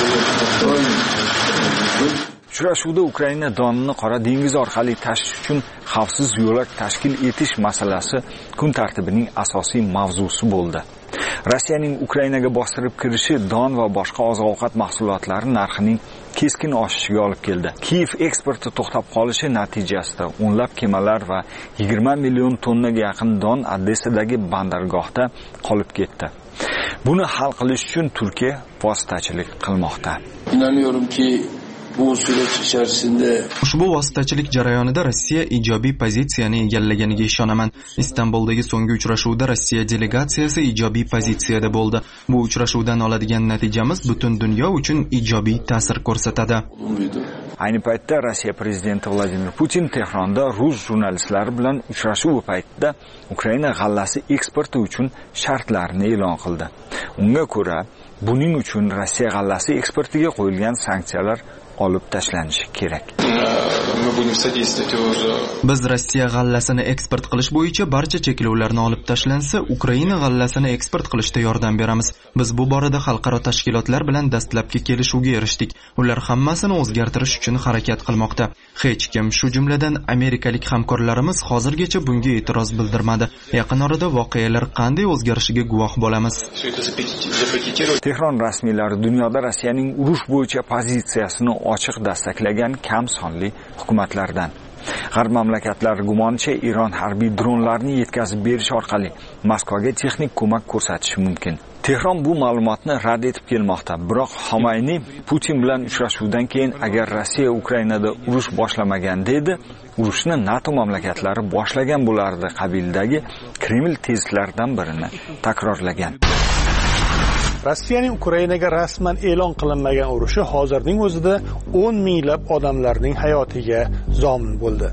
Uchrashuvda Ukraina donini Qora dengiz orqali tashish uchun xavfsiz yo'lak tashkil etish masalasi kun tartibining asosiy mavzusi bo'ldi. Rossiyaning Ukrainaga bostirib kirishi don va boshqa oziq-ovqat mahsulotlari narxining keskin oshishiga olib keldi. Kiyev eksporti to'xtab qolishi natijasida o'nlab kemalar va 20 million tonnaga yaqin don Odessadagi bandargohda qolib ketdi. Buni hal qilish uchun Turkiya vositachilik qilmoqda.
İnanıyorum-ki bu süreç içerisinde
ushbu vositachilik jarayonida Rossiya ijobiy pozitsiyani egallaganiga ishonaman. Istanbuldagi so'nggi uchrashuvda Rossiya delegatsiyasi ijobiy pozitsiyada bo'ldi. Bu uchrashuvdan oladigan natijamiz butun dunyo uchun ijobiy ta'sir ko'rsatadi.
Ayni paytda Rossiya prezidenti Vladimir Putin Tehronda rus jurnalistlari bilan uchrashuvi paytida Ukraina g'allasi eksporti uchun shartlarni e'lon qildi. Unga ko'ra, buning uchun Rossiya g'allasi eksportiga qo'yilgan sanksiyalar olib tashlanishi kerak.
Biz Rossiya g'allasini eksport qilish bo'yicha barcha cheklovlarni olib tashlansa, Ukraina g'allasini eksport qilishda yordam beramiz. Biz bu borada xalqaro tashkilotlar bilan dastlabki kelishuvga erishdik. Ular hammasini o'zgartirish uchun harakat qilmoqda. Hech kim, shu jumladan amerikalik hamkorlarimiz hozirgacha bunga e'tiroz bildirmadi. Yaqin orada voqealar qanday o'zgarishiga guvoh bo'lamiz.
Tehron rasmiylari dunyoda Rossiyaning urush bo'yicha pozitsiyasini ochiq dastaklagan kam sonli hukumatlardan. G'arb mamlakatlari gumonicha Iron harbiy dronlarni yetkazib berish orqali Moskvaga texnik ko'mak ko'rsatishi mumkin. Tehron bu ma'lumotni rad etib kelmoqda. Biroq Xomayniy Putin bilan uchrashuvdan keyin agar Rossiya Ukrainada urush boshlamagan edi, urushni NATO mamlakatlari boshlagan bo'lardi qabilidagi Kreml tezlaridan birini takrorlagan.
Rossiyaning Ukrainaga rasman e'lon qilinmagan urushi hozirning o'zida 10 minglab odamlarning hayotiga zomin bo'ldi.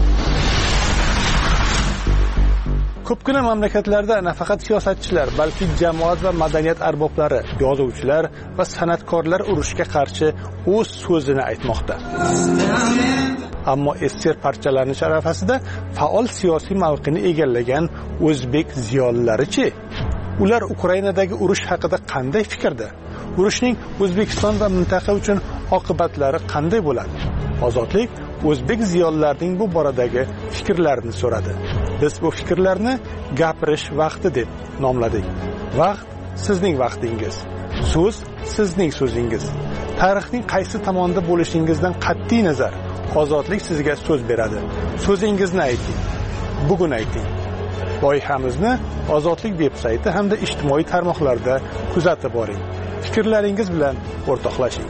Ko'pgina mamlakatlarda nafaqat siyosatchilar, balki jamoat va madaniyat arboblari, yozuvchilar va san'atkorlar urushga qarshi o'z so'zini aytmoqda. Ammo ester parchalanish arafasida faol siyosiy mavqeni egallagan o'zbek ziyolilari-chi? Ular Ukrainadagi urush haqida qanday fikrda? Urushning O'zbekiston va mintaqa uchun oqibatlari qanday bo'ladi? Ozodlik o'zbek ziyolilarining bu boradagi fikrlarini so'radi. Biz bu fikrlarni gapirish vaqti deb nomladik. Vaqt sizning vaqtingiz. So'z sizning so'zingiz. Tarixning qaysi tomonda bo'lishingizdan qat'iy nazar, ozodlik sizga so'z beradi. So'zingizni ayting. Bugun ayting. Loyihamizni Ozodlik veb-sayti hamda ijtimoiy tarmoqlarda kuzatib boring. Fikrlaringiz bilan o'rtoqlashing.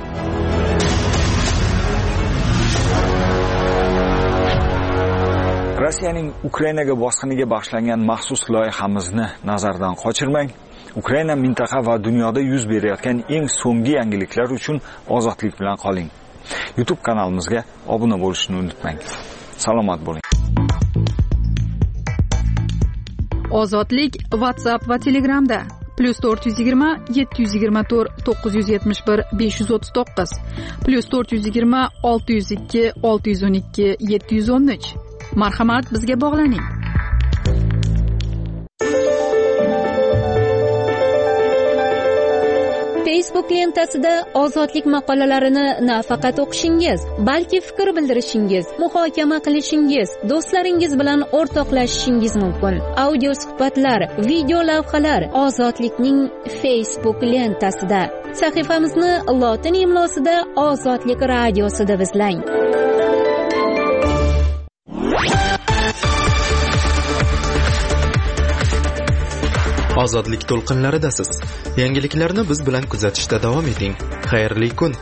Rossiyaning Ukrainaga bosqiniga bag'ishlangan maxsus loyihamizni nazardan qochirmang. Ukraina mintaqa va dunyoda yuz berayotgan eng so'nggi yangiliklar uchun ozodlik bilan qoling. YouTube kanalimizga obuna bo'lishni unutmang. Salomat bo'ling.
Ozodlik WhatsApp va Telegramda +420 724 971 539 +420 602 612 713. Marhamat, bizga bog'laning.
Facebook lentasida ozodlik maqolalarini nafaqat o'qishingiz, balki fikr bildirishingiz, muhokama qilishingiz, do'stlaringiz bilan o'rtoqlashishingiz mumkin. Audio suhbatlar, video lavhalar ozodlikning Facebook lentasida. Sahifamizni lotin imlosida Ozodlik radiosi deb izlang.
Ozodlik to'lqinlaridasiz. Yangiliklarni biz bilan kuzatishda davom eting. Xayrli kun.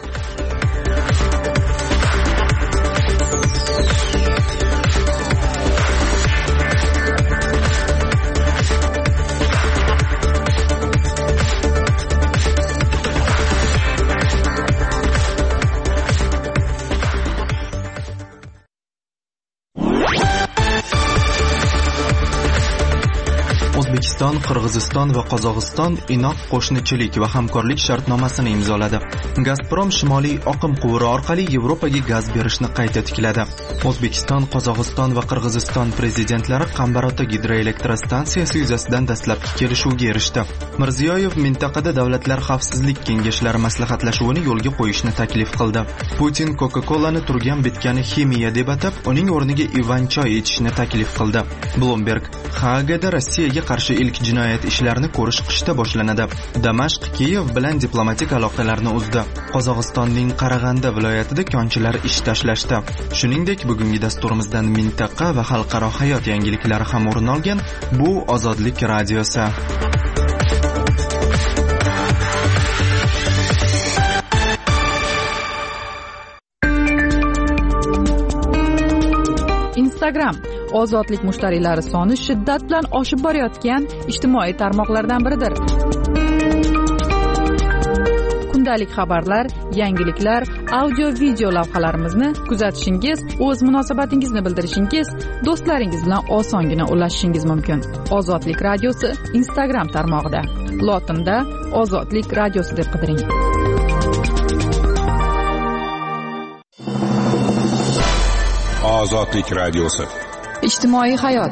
O'zbekiston, Qirg'iziston va Qozog'iston inoq qo'shnichilik va hamkorlik shartnomasini imzoladi. Gazprom shimoliy oqim quvuri orqali Yevropaga gaz berishni qayta tikladi. O'zbekiston, Qozog'iston va Qirg'iziston prezidentlari Qambarota gidroelektrostansiyasi yuzasidan dastlabki kelishuvga erishdi. Mirziyoyev mintaqada davlatlar xavfsizlik kengashlari maslahatlashuvini yo'lga qo'yishni taklif qildi. Putin Coca-Cola'ni turgan bitgani ximiya deb atab, uning o'rniga Ivan-choy ichishni taklif qildi. Bloomberg: Haagada Rossiyaga qarshi ilk jinoyat ishlarini ko'rish qishda boshlanadi. Damashq Kiyev bilan diplomatik aloqalarni uzdi. Qozog'istonning Qarag'anda viloyatida konchilar ish tashlashdi. Shuningdek, bugungi dasturimizdan mintaqa va xalqaro hayot yangiliklari ham o'rin olgan. Bu Ozodlik radiosi.
Instagram ozodlik mushtariylari soni shiddat bilan oshib borayotgan ijtimoiy tarmoqlardan biridir. Kundalik xabarlar, yangiliklar, audio video lavhalarimizni kuzatishingiz, o'z munosabatingizni bildirishingiz, do'stlaringiz bilan osongina ulashishingiz mumkin. Ozodlik radiosi Instagram tarmog'ida. Lotinda Ozodlik radiosi deb qidiring.
Ozodlik radiosi.
Ijtimoiy hayot.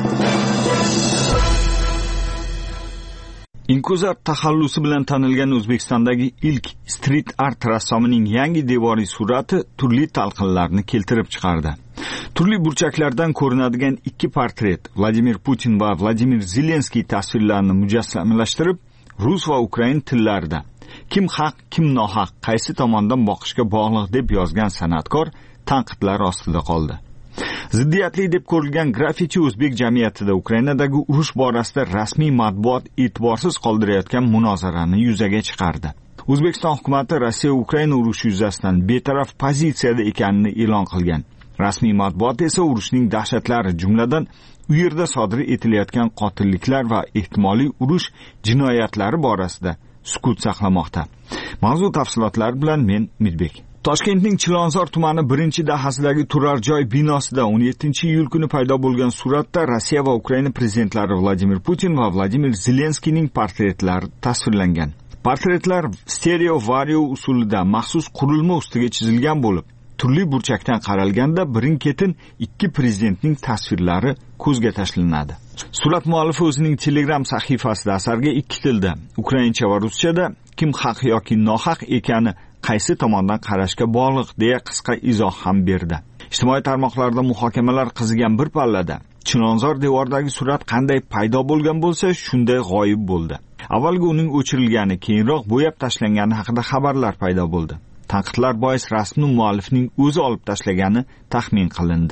Inkuzar taxallusi bilan tanilgan O'zbekistondagi ilk street art rassomining yangi devoriy surati turli talqinlarni keltirib chiqardi. Turli burchaklardan ko'rinadigan ikki portret Vladimir Putin va Vladimir Zelenskiy tasvirlarini mujassamlashtirib, rus va ukrain tillarida kim haq, kim nohaq, qaysi tomondan boqishga bog'liq deb yozgan san'atkor tanqidlar ostida qoldi. Ziddiyatli deb ko'rilgan grafiti o'zbek jamiyatida Ukrainadagi urush borasida rasmiy matbuot e'tiborsiz qoldirayotgan munozarani yuzaga chiqardi. O'zbekiston hukumati Rossiya-Ukraina urushi yuzasidan betaraf pozitsiyada ekanini e'lon qilgan. Rasmiy matbuot esa urushning dahshatlari, jumladan u yerda sodir etilayotgan qotilliklar va ehtimoliy urush jinoyatlari borasida sukut saqlamoqda. Mavzu tafsilotlari bilan men Midbek. Toshkentning Chilonzor tumani 1-dahasidagi turar joy binosida 17-iyul kuni paydo bo'lgan suratda Rossiya va Ukraina prezidentlari Vladimir Putin va Vladimir Zelenskiyning portretlari tasvirlangan. Portretlar stereo vario usulida maxsus qurilma ustiga chizilgan bo'lib, turli burchakdan qaralganda birin-ketin ikki prezidentning tasvirlari ko'zga tashlanadi. Surat muallifi o'zining Telegram sahifasida asarga ikki tilda, ukraincha va ruschada kim haq yoki nohaq ekani qaysi tomondan qarashga bog'liq deya qisqa izoh ham berdi. Ijtimoiy tarmoqlarda muhokamalar qizigan bir pallada Chilonzor devoridagi surat qanday paydo bo'lgan bo'lsa, shunday g'oyib bo'ldi. Avvalgi uning o'chirilgani, keyinroq bo'yab tashlangani haqida xabarlar paydo bo'ldi. Tanqidlar bois rasmni muallifning o'zi olib tashlagani taxmin qilindi.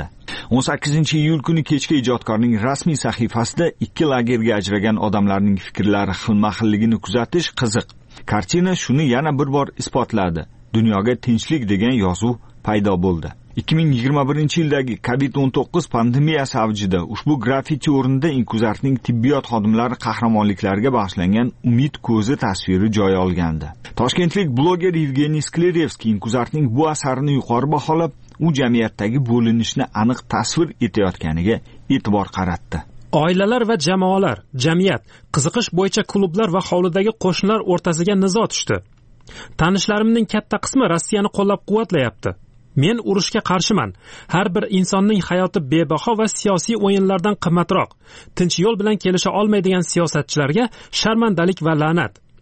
18-iyul kuni kechga ijodkorning rasmiy sahifasida ikki lagerga ajragan odamlarning fikrlari xilma-xilligini kuzatish qiziq. Kartina shuni yana bir bor isbotladi. Dunyoga tinchlik degan yozuv paydo bo'ldi. 2021-yildagi COVID-19 pandemiyasi avjida ushbu grafiti o'rnida Inkuzartning tibbiyot xodimlari qahramonliklariga bag'ishlangan Umid ko'zi tasviri joy olgandi. Toshkentlik bloger Evgeniy Sklerevskiy Inkuzartning bu asarini yuqori baholab, u jamiyatdagi bo'linishni aniq tasvir etayotganiga e'tibor qaratdi.
Oilalar va jamoalar, jamiyat, qiziqish bo'yicha klublar va hovlidagi qo'shnilar o'rtasiga nizo tushdi. Tanishlarimning katta qismi Rossiyani qo'llab-quvvatlayapti. Men urushga qarshiman. Har bir insonning hayoti bebaho va siyosiy o'yinlardan qimmatroq. Tinch yo'l bilan kelisha olmaydigan siyosatchilarga sharmandalik va la'nat.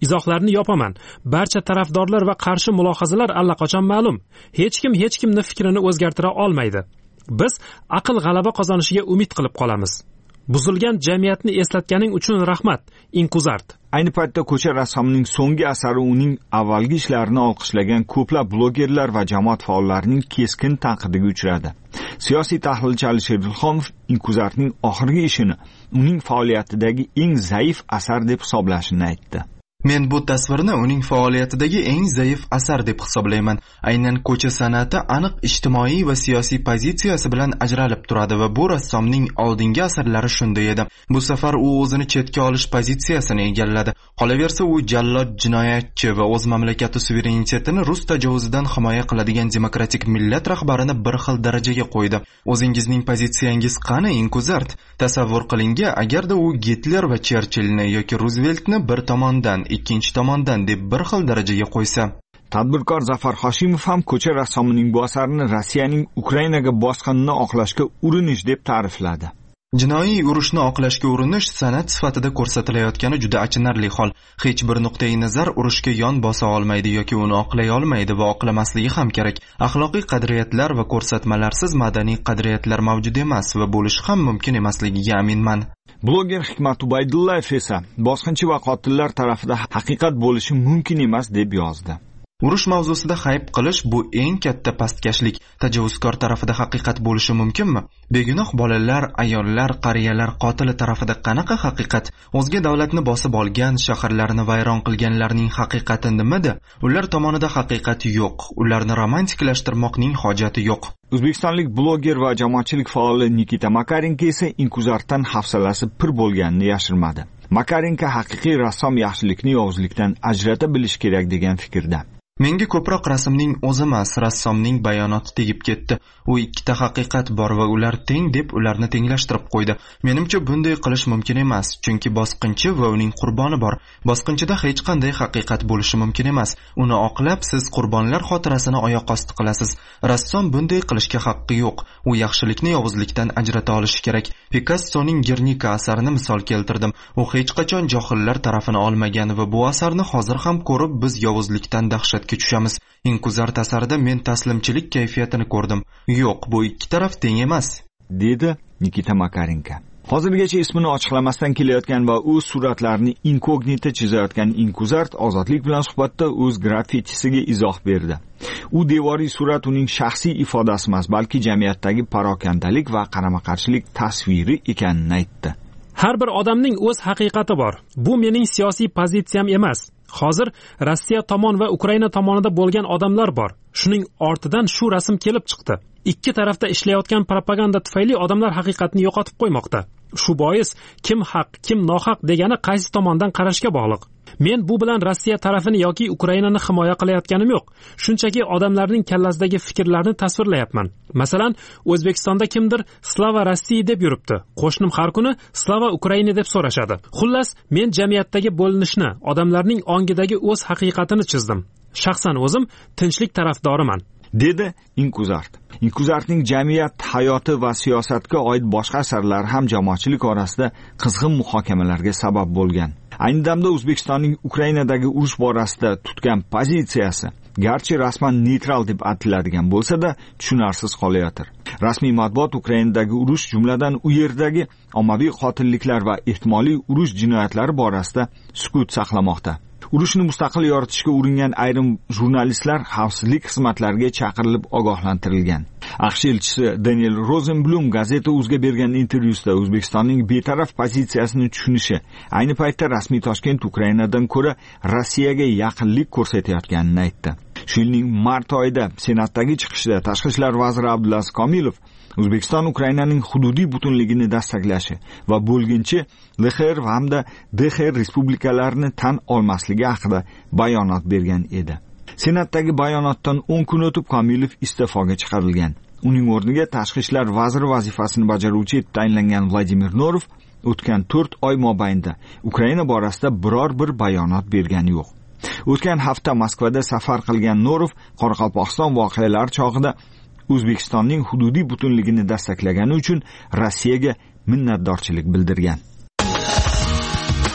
Izohlarni yopaman. Barcha tarafdorlar va qarshi mulohazalar allaqachon ma'lum. Hech kimni fikrini o'zgartira olmaydi. Biz aql g'alaba qozonishiga umid qilib qolamiz. Buzilgan jamiyatni eslatganing uchun rahmat, Inkuzart.
Ayni paytda ko'cha rassomining so'nggi asari uning avvalgi ishlarini olqishlagan ko'plab blogerlar va jamoat faollarining keskin tanqidiga uchradi. Siyosiy tahlilchi Alisher Ilhomov Inkuzartning oxirgi ishini uning faoliyatidagi eng zaif asar deb hisoblashini aytdi.
Men bu tasvirni uning faoliyatidagi eng zaif asar deb hisoblayman. Aynan ko'cha san'ati aniq ijtimoiy va siyosiy pozitsiyasi bilan ajralib turadi va bu rassomning oldingi asarlari shunday edi. Bu safar u o'zini chetga olish pozitsiyasini egalladi. Qolaversa u jallod, jinoyatchi va o'z mamlakati suverenitetini rus tajovuzidan himoya qiladigan demokratik millat rahbarini bir xil darajaga qo'ydi. O'zingizning pozitsiyangiz qani, Inkuzart? Tasavvur qiling, agarda u Gitler va Cherchillni yoki Ruzveltni bir tomondan ikkinchi tomondan deb bir xil darajaga qo'ysa.
Tadbirkor Zafar Hoshimov ham ko'cha rassomining bu asarini Rossiyaning Ukrainaga bosqinini oqlashga urinish deb ta'rifladi.
Jinoiy urushni oqlashga urinish san'at sifatida ko'rsatilayotgani juda achinarli hol. Hech bir nuqtai nazar urushga yon bosa olmaydi yoki uni oqlay olmaydi va oqlamasligi ham kerak. Axloqiy qadriyatlar va ko'rsatmalarsiz madaniy qadriyatlar mavjud emas va bo'lishi ham mumkin emasligiga aminman.
Bloger Hikmat Ubaydullayev esa bosqinchi va qotillar tarafida haqiqat bo'lishi mumkin emas deb yozdi.
Urush mavzusida hayb qilish bu eng katta pastkashlik. Tajovuzkor tarafida haqiqat bo'lishi mumkinmi? Begunoh bolalar, ayollar, qariyalar qotili tarafida qanaqa haqiqat? O'zga davlatni bosib olgan, shaharlarni vayron qilganlarning haqiqati nimada? Ular tomonida haqiqat yo'q. Ularni romantiklashtirmoqning hojati yo'q.
O'zbekistonlik bloger va jamoatchilik faoli Nikita Makarenko esa Inkuzartdan hafsalasi pir bo'lganini yashirmadi. Makarenko haqiqiy rassom yaxshilikni yovuzlikdan ajrata bilish kerak degan fikrda.
Menga ko'proq rasmning o'zi emas, rassomning bayonoti tegib ketdi. U ikkita haqiqat bor va ular teng deb ularni tenglashtirib qo'ydi. Menimcha bunday qilish mumkin emas, chunki bosqinchi va uning qurboni bor. Bosqinchida hech qanday haqiqat bo'lishi mumkin emas. Uni oqlab siz qurbonlar xotirasini oyoq osti qilasiz. Rassom bunday qilishga haqqi yo'q. U yaxshilikni yovuzlikdan ajrata olishi kerak. Pikassoning Gernika asarini misol keltirdim. U hech qachon johillar tarafini olmagan va bu asarni hozir ham ko'rib biz yovuzlikdan dahshat tushamiz. Inkuzart asarida men taslimchilik kayfiyatini ko'rdim. Yo'q, bu ikki taraf teng emas,
dedi Nikita Makarenko. Hozirgacha ismini ochiqlamasdan kelayotgan va o'z suratlarini inkognito chizayotgan Inkuzart Ozodlik bilan suhbatda o'z grafitisiga izoh berdi. U devoriy surat uning shaxsiy ifodasi emas, balki jamiyatdagi parokandalik va qarama-qarshilik tasviri ekanini aytdi.
Har bir odamning o'z haqiqati bor. Bu mening siyosiy pozitsiyam emas. Hozir Rossiya tomon va Ukraina tomonida bo'lgan odamlar bor. Shuning ortidan shu rasm kelib chiqdi. Ikki tarafda ishlayotgan propaganda tufayli odamlar haqiqatni yo'qotib qo'ymoqda. Shu bois kim haq, kim nohaq degani qaysi tomondan qarashga bog'liq. Men bu bilan Rossiya tarafini yoki Ukrainani himoya qilayotganim yo'q. Shunchaki odamlarning kallasidagi fikrlarni tasvirlayapman. Masalan, O'zbekistonda kimdir Slava Rossiya deb yuribdi. Qo'shnim har kuni Slava Ukraina deb so'rashadi. Xullas, men jamiyatdagi bo'linishni, odamlarning ongidagi o'z haqiqatini chizdim. Shaxsan o'zim tinchlik tarafdoriman,
dedi Inkuzart. Inkuzartning jamiyat hayoti va siyosatga oid boshqa asarlari ham jamoatchilik orasida qizg'in muhokamalarga sabab bo'lgan. Ayni damda O'zbekistonning Ukrainadagi urush borasida tutgan pozitsiyasi garchi rasman neytral deb atiladigan bo'lsa-da, tushunarsiz qolayotir. Rasmiy matbuot Ukrainadagi urush, jumladan u yerdagi ommaviy qotilliklar va ehtimoliy urush jinoyatlari borasida sukut saqlamoqda. Urushni mustaqil yoritishga uringan ayrim jurnalistlar xavfsizlik xizmatlariga chaqirilib ogohlantirilgan. AQSh elchisi Daniel Rosenblum gazeta Uzga bergan intervyusida O'zbekistonning betaraf pozitsiyasini tushunishi, ayni paytda rasmiy Toshkent Ukrainadan ko'ra Rossiyaga yaqinlik ko'rsatayotganini aytdi. Shu yilning mart oyida Senatdagi chiqishda Tashqi ishlar vaziri Abdulaziz Komilov O'zbekiston Ukrainaning hududiy butunligini dastaklashi va bo'lginchi LXR hamda DXR respublikalarini tan olmasligi haqida bayonot bergan edi. Senatdagi bayonotdan 10 kun o'tib Komilov iste'foga chiqarilgan. Uning o'rniga Tashqi ishlar vaziri vazifasini bajaruvchi etib tayinlangan Vladimir Norov o'tgan 4 oy mobaynida Ukraina borasida biror bir bayonot bergani yo'q. O'tgan hafta Moskvada safar qilgan Norov Qoraqalpog'iston voqealari chog'ida O'zbekistonning hududiy butunligini dastaklagani uchun Rossiyaga minnatdorchilik bildirgan.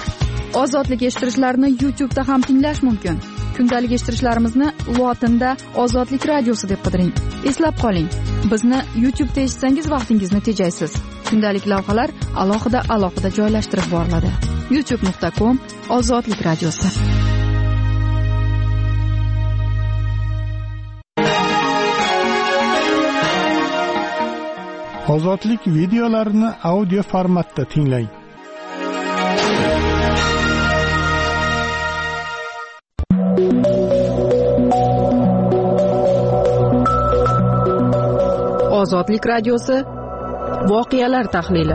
Ozodlik eshittirishlarni YouTube'da ham tinglash mumkin. Kundalik eshittirishlarimizni lotinda Ozodlik radiosi deb qidiring. Eslab qoling, bizni YouTube'da eshitsangiz vaqtingizni tejaysiz. Kundalik lavhalar alohida joylashtirib boriladi. youtube.com/Ozodlik radiosi.
Ozodlik videolarini audio formatda tinglang.
Ozodlik radiosi voqealar tahlili.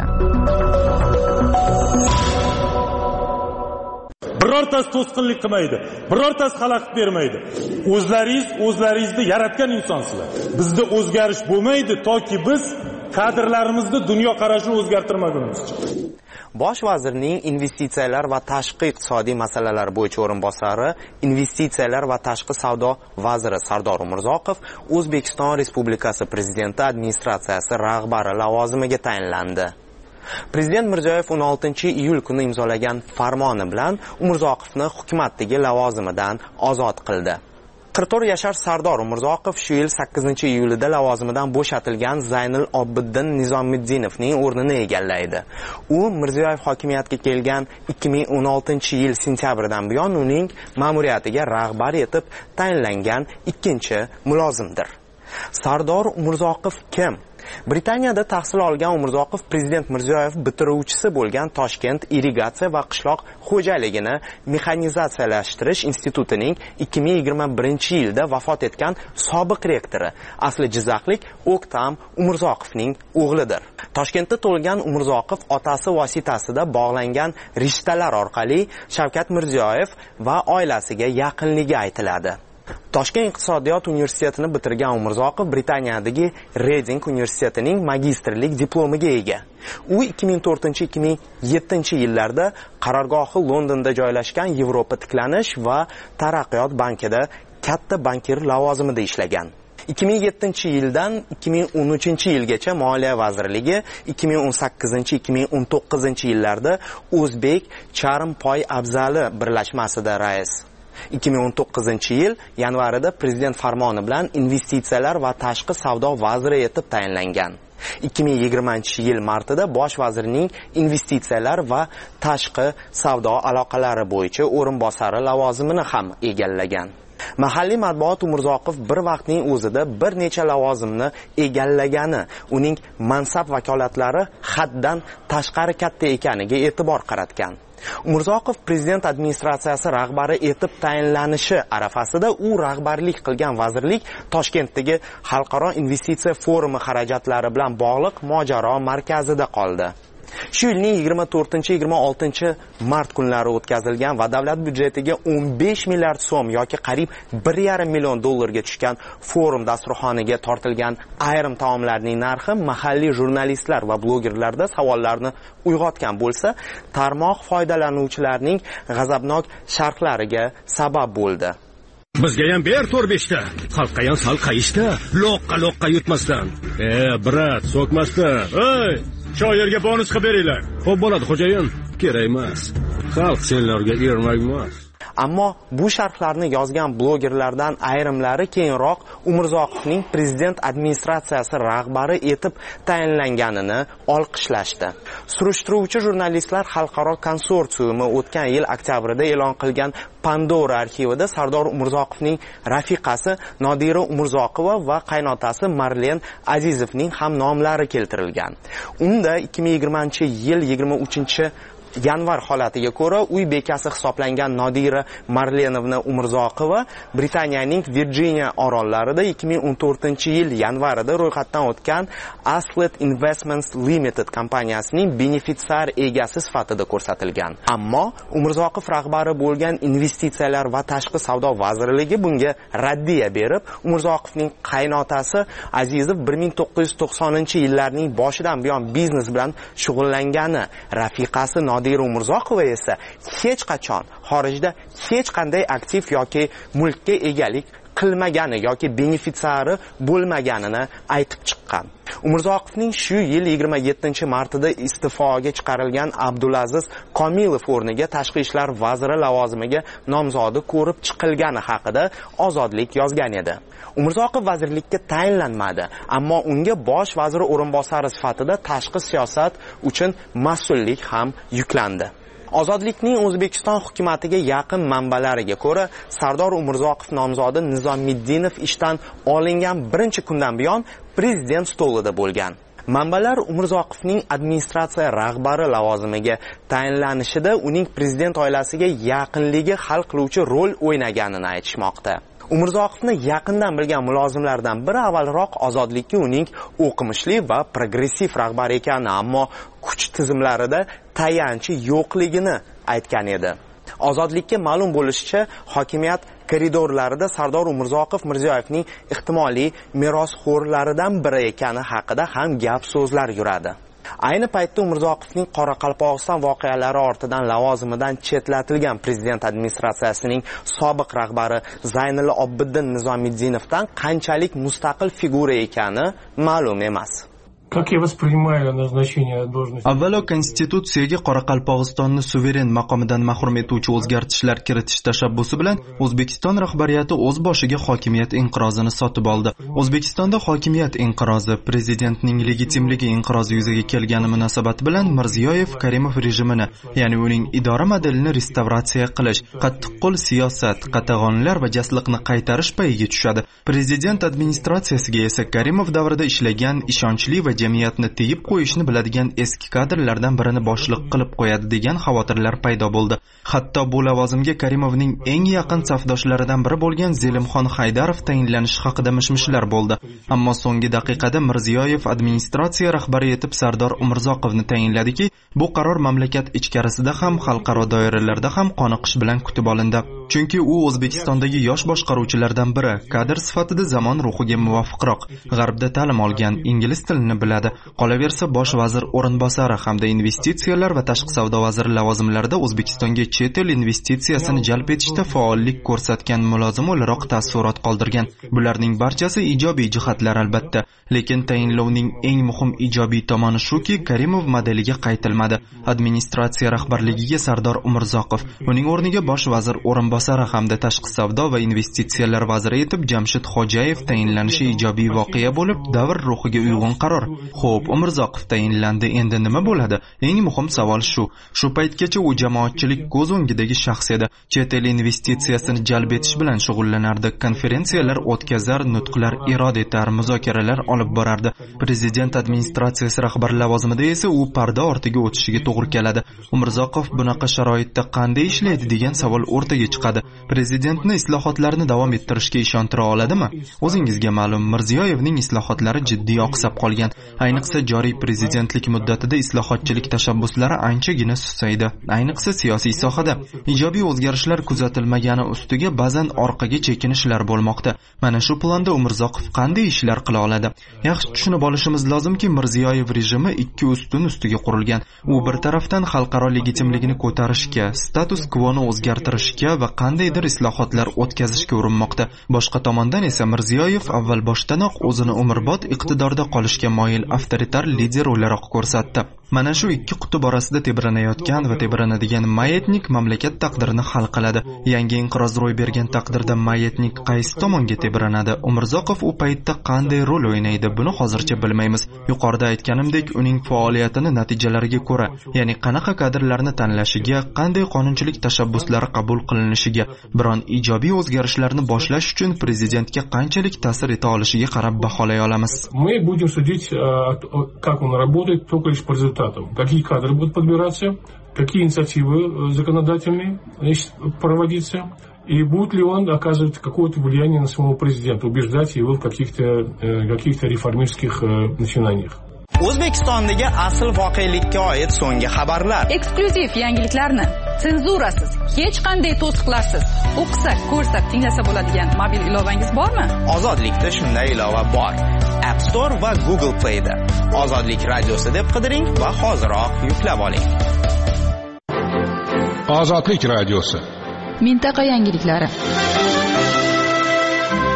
Birortasi to'sqinlik qilmaydi, birortasi xalaqit bermaydi. O'zlaringizni yaratgan insonsizlar. Bizda o'zgarish bo'lmaydi toki biz kadrlarimizni dunyo qarashini o'zgartirmagunimizcha.
Bosh vazirning investitsiyalar va tashqi iqtisodiy masalalar bo'yicha o'rinbosari, investitsiyalar va tashqi savdo vaziri Sardor Umurzoqov O'zbekiston Respublikasi Prezidenti administratsiyasi rahbari lavozimiga tayinlandi. Prezident Mirziyoyev 16-iyul kuni imzolagan farmoni bilan Umurzoqovni hukumatdagi lavozimidan ozod qildi. 44 yashar Sardor Umurzoqov shu yil 8-iyulida lavozimidan bo'shatilgan Zaynul Obiddin Nizomiddinovning o'rnini egallaydi. U Mirziyoyev hokimiyatga kelgan 2016-yil sentyabrdan buyon uning ma'muriyatiga rahbar etib tayinlangan ikkinchi mulozimdir. Sardor Umurzoqov kim? Britaniyada tahsil olgan Umurzoqov Prezident Mirziyoyev bitiruvchisi bo'lgan Toshkent irrigatsiya va qishloq xo'jaligini mexanizatsiyalashtirish institutining 2021-yilda vafot etgan sobiq rektori, asli jizzaxlik O'ktam Umurzoqovning o'g'lidir. Toshkentda tug'ilgan Umurzoqov otasi vositasida bog'langan rishtalar orqali Shavkat Mirziyoyev va oilasiga yaqinligi aytiladi. Toshkent iqtisodiyot universitetini bitirgan Umurzoqov Britaniyadagi Reading universitetining magistrlik diplomiga ega. U 2004-2007-yillarda qarorgohi Londonda joylashgan Yevropa tiklanish va taraqqiyot bankida katta bankir lavozimida ishlagan. 2007-yildan 2013-yilgacha Moliya vazirligi, 2018-2019-yillarda O'zbek Charm Poy Abzali birlashmasida rais. 2019-yil yanvarida prezident farmoni bilan investitsiyalar va tashqi savdo vaziri etib tayinlangan. 2020-yil martida bosh vazirning investitsiyalar va tashqi savdo aloqalari bo'yicha o'rinbosari lavozimini ham egallagan. Mahalliy matbuot Umurzoqov bir vaqtning o'zida bir necha lavozimni egallagani, uning mansab vakolatlari haddan tashqari katta ekaniga e'tibor qaratgan. Umurzoqov prezident administratsiyasi rahbari etib tayinlanishi arafasida u rahbarlik qilgan vazirlik Toshkentdagi xalqaro investitsiya forumi xarajatlari bilan bog'liq mojaro markazida qoldi. Shu yilning 24-26 mart kunlari o'tkazilgan va davlat byudjetiga 15 milliard so'm yoki qariyb 1,5 million dollarga tushgan forum dasturxoniga tortilgan ayrim taomlarning narxi mahalliy jurnalistlar va blogerlarda savollarni uyg'otgan bo'lsa, tarmoq foydalanuvchilarining g'azabnok sharhlariga sabab bo'ldi.
Bizga ham ber 4-5 ta. Xalqqa ham sal qayishda, loqqa yutmasdan. Brat, so'kmasdan. Ey, shoirga bonus qilib beringlar. Xo'p bo'ladi, xo'jayin. Kerak emas. Xalq senlarga ermak emas.
Ammo bu sharhlarni yozgan blogerlardan ayrimlari keyinroq Umurzoqovning prezident administratsiyasi rahbari etib tayinlanganini olqishlashdi. Surishtiruvchi jurnalistlar xalqaro konsorsiumi o'tgan yil oktyabrda e'lon qilgan Pandora arxivida Sardor Umurzoqovning rafiqasi Nodira Umurzoqova va qaynotasi Marlen Azizovning ham nomlari keltirilgan. Unda 2020-yil 23 yanvar holatiga ko'ra uy bekasi hisoblangan Nodira Marlenovna Umurzoqova Britaniyaning Virginia orollarida 2014-yil yanvarida ro'yxatdan o'tgan Aslet Investments Limited kompaniyasining benefitsiar egasi sifatida ko'rsatilgan. Ammo Umurzoqov rahbari bo'lgan investitsiyalar va tashqi savdo vazirligi bunga raddiya berib, Umurzoqovning qaynotasi Azizov 1990-yillarning boshidan buyon biznes bilan shug'ullangani, rafiqasi Nodira Umurzoqova esa hech qachon xorijda hech qanday aktiv yoki mulkka egalik qilmagani yoki benefitsiari bo'lmaganini aytib chiqqan. Umurzoqovning shu yil 27-martida iste'foga chiqarilgan Abdulaziz Komilov o'rniga tashqi ishlar vaziri lavozimiga nomzodi ko'rib chiqilgani haqida Ozodlik yozgan edi. Umurzoqov vazirlikka tayinlanmadi, ammo unga bosh vazir o'rinbosari sifatida tashqi siyosat uchun mas'ullik ham yuklandi. Ozodlikning O'zbekiston hukumatiga yaqin manbalariga ko'ra, Sardor Umurzoqov nomzodi Nizomiddinov ishdan olingan birinchi kundan buyon prezident stolida bo'lgan. Manbalar Umurzoqovning administratsiya rahbari lavozimiga tayinlanishida uning prezident oilasiga yaqinligi hal qiluvchi rol o'ynaganini aytishmoqda. Umurzoqovni yaqindan bilgan mulozimlardan biri avvalroq Ozodlikka uning o'qimishli va progressiv rahbar ekani, ammo kuch tizimlarida tayanchi yo'qligini aytgan edi. Ozodlikka ma'lum bo'lishicha, hokimiyat koridorlarida Sardor Umurzoqov Mirziyoyevning ehtimoliy merosxo'rlaridan biri ekani haqida ham gap so'zlar yuradi. Ayni paytda Umurzoqovning Qoraqalpog'iston voqealari ortidan lavozimidan chetlatilgan prezident administratsiyasining sobiq rahbari Zaynilla Obiddin Nizomiddinovdan qanchalik mustaqil figura ekani ma'lum emas.
Как я воспринимаю назначение должности?
Avvalo konstitutsiyaga Qoraqalpog'istonni suveren maqomidan mahrum etuvchi o'zgartishlar kiritish tashabbusi bilan O'zbekiston rahbariyati o'z boshiga hokimiyat inqirozini sotib oldi. O'zbekistonda hokimiyat inqirozi, prezidentning legitimligi inqirozi yuzaga kelgani munosabati bilan Mirziyoyev Karimov rejimini, ya'ni uning idora modelini restavratsiya qilish, qattiqqo'l siyosat, qatag'onlar va jasliqni qaytarish payiga tushadi. Prezident administratsiyasiga esa Karimov davrida ishlagan ishonchli va jamiyatni tiyib qo'yishni biladigan eski kadrlardan birini boshliq qilib qo'yadi degan xavotirlar paydo bo'ldi. Hatto bu lavozimga Karimovning eng yaqin safdoshlaridan biri bo'lgan Zelimxon Haydarov tayinlanishi haqida mishmishlar bo'ldi. Ammo so'nggi daqiqada Mirziyoyev administratsiya rahbari etib Sardor Umurzoqovni tayinladiki, bu qaror mamlakat ichkarisida ham xalqaro doiralarda ham qoniqish bilan kutib olindi. Chunki u O'zbekistondagi yosh boshqaruvchilardan biri, kadr sifatida zamon ruhiga muvofiqroq, g'arbda ta'lim olgan, ingliz tilini biladi. Qolaversa bosh vazir o'rinbosari hamda investitsiyalar va tashqi savdo vaziri lavozimlarida O'zbekistonga chet el investitsiyasini jalb etishda faollik ko'rsatgan mulozim o'laroq taassurot qoldirgan. Bularning barchasi ijobiy jihatlar albatta, lekin tayinlovning eng muhim ijobiy tomoni shuki, Karimov modeliga qaytilmadi. Administratsiya rahbarligiga Sardor Umurzoqov, uning o'rniga bosh vazir o'rinbosari hamda tashqi savdo va investitsiyalar vaziri etib Jamshid Xo'jayev tayinlanishi ijobiy voqea bo'lib, davr ruhiga uyg'un qaror. Xo'p, Umurzoqov tayinlandi, endi nima bo'ladi? Eng muhim savol shu. Shu paytgacha u jamoatchilik ko'z o'ngidagi shaxs edi. Chet el investitsiyasini jalb etish bilan shug'ullanardi, konferensiyalar o'tkazar, nutqlar irod etar, muzokaralar olib borardi. Prezident administratsiyasi rahbari lavozimida esa u parda ortiga o'tishiga to'g'ri keladi. Umurzoqov bunaqa sharoitda qanday ishlaydi degan savol o'rtaga chiqadi. Prezidentni islohotlarni davom ettirishga ishontira oladimi? O'zingizga ma'lum, Mirziyoyevning islohotlari jiddiy oqsab qolgan. Ayniqsa joriy prezidentlik muddatida islohotchilik tashabbuslari anchagina susaydi. Ayniqsa siyosiy sohada ijobiy o'zgarishlar kuzatilmagani ustiga ba'zan orqaga chekinishlar bo'lmoqda. Mana shu planda Umurzoqov qanday ishlar qila oladi? Yaxshi tushunib olishimiz lozimki, Mirziyoyev rejimi ikki ustun ustiga qurilgan. U bir tarafdan xalqaro legitimligini ko'tarishga, status kvoni o'zgartirishga va qandaydir islohotlar o'tkazishga urinmoqda. Boshqa tomondan esa Mirziyoyev avval boshdanoq o'zini umrbod iqtidorda qolishga moyil avtoritar lider o'laroq ko'rsatdi. Mana shu ikki qutb orasida tebranayotgan va tebranadigan Mayetnik mamlakat taqdirini hal qiladi. Yangi inqiroz ro'y bergan taqdirda Mayetnik qaysi tomonga tebranadi? Umurzoqov u paytda qanday rol o'ynaydi? Buni hozircha bilmaymiz. Yuqorida aytganimdek, uning faoliyatini natijalariga ko'ra, ya'ni qanaqa kadrlarni tanlashiga, qanday qonunchilik tashabbuslari qabul qilinishiga, biron ijobiy o'zgarishlarni boshlash uchun prezidentga qanchalik ta'sir eta olishiga qarab baholay olamiz.
Мы будем судить, как он работает, только лишь по результатам. Какие кадры будут подбираться, какие инициативы законодательные проводиться, и будет ли он оказывать какое-то влияние на самого президента, убеждать его в каких-то реформистских начинаниях.
O'zbekistondagi asl voqelikka oid so'nggi xabarlar.
Eksklyuziv yangiliklarni senzurasiz, hech qanday to'siqlarsiz o'qisak, ko'rsak, tinglasa bo'ladigan mobil ilovangiz bormi?
Ozodlikda shunday ilova bor. App Store va Google Play'da. Ozodlik radiosi deb qidiring va hoziroq yuklab oling.
Ozodlik radiosi.
Mintaqa yangiliklari.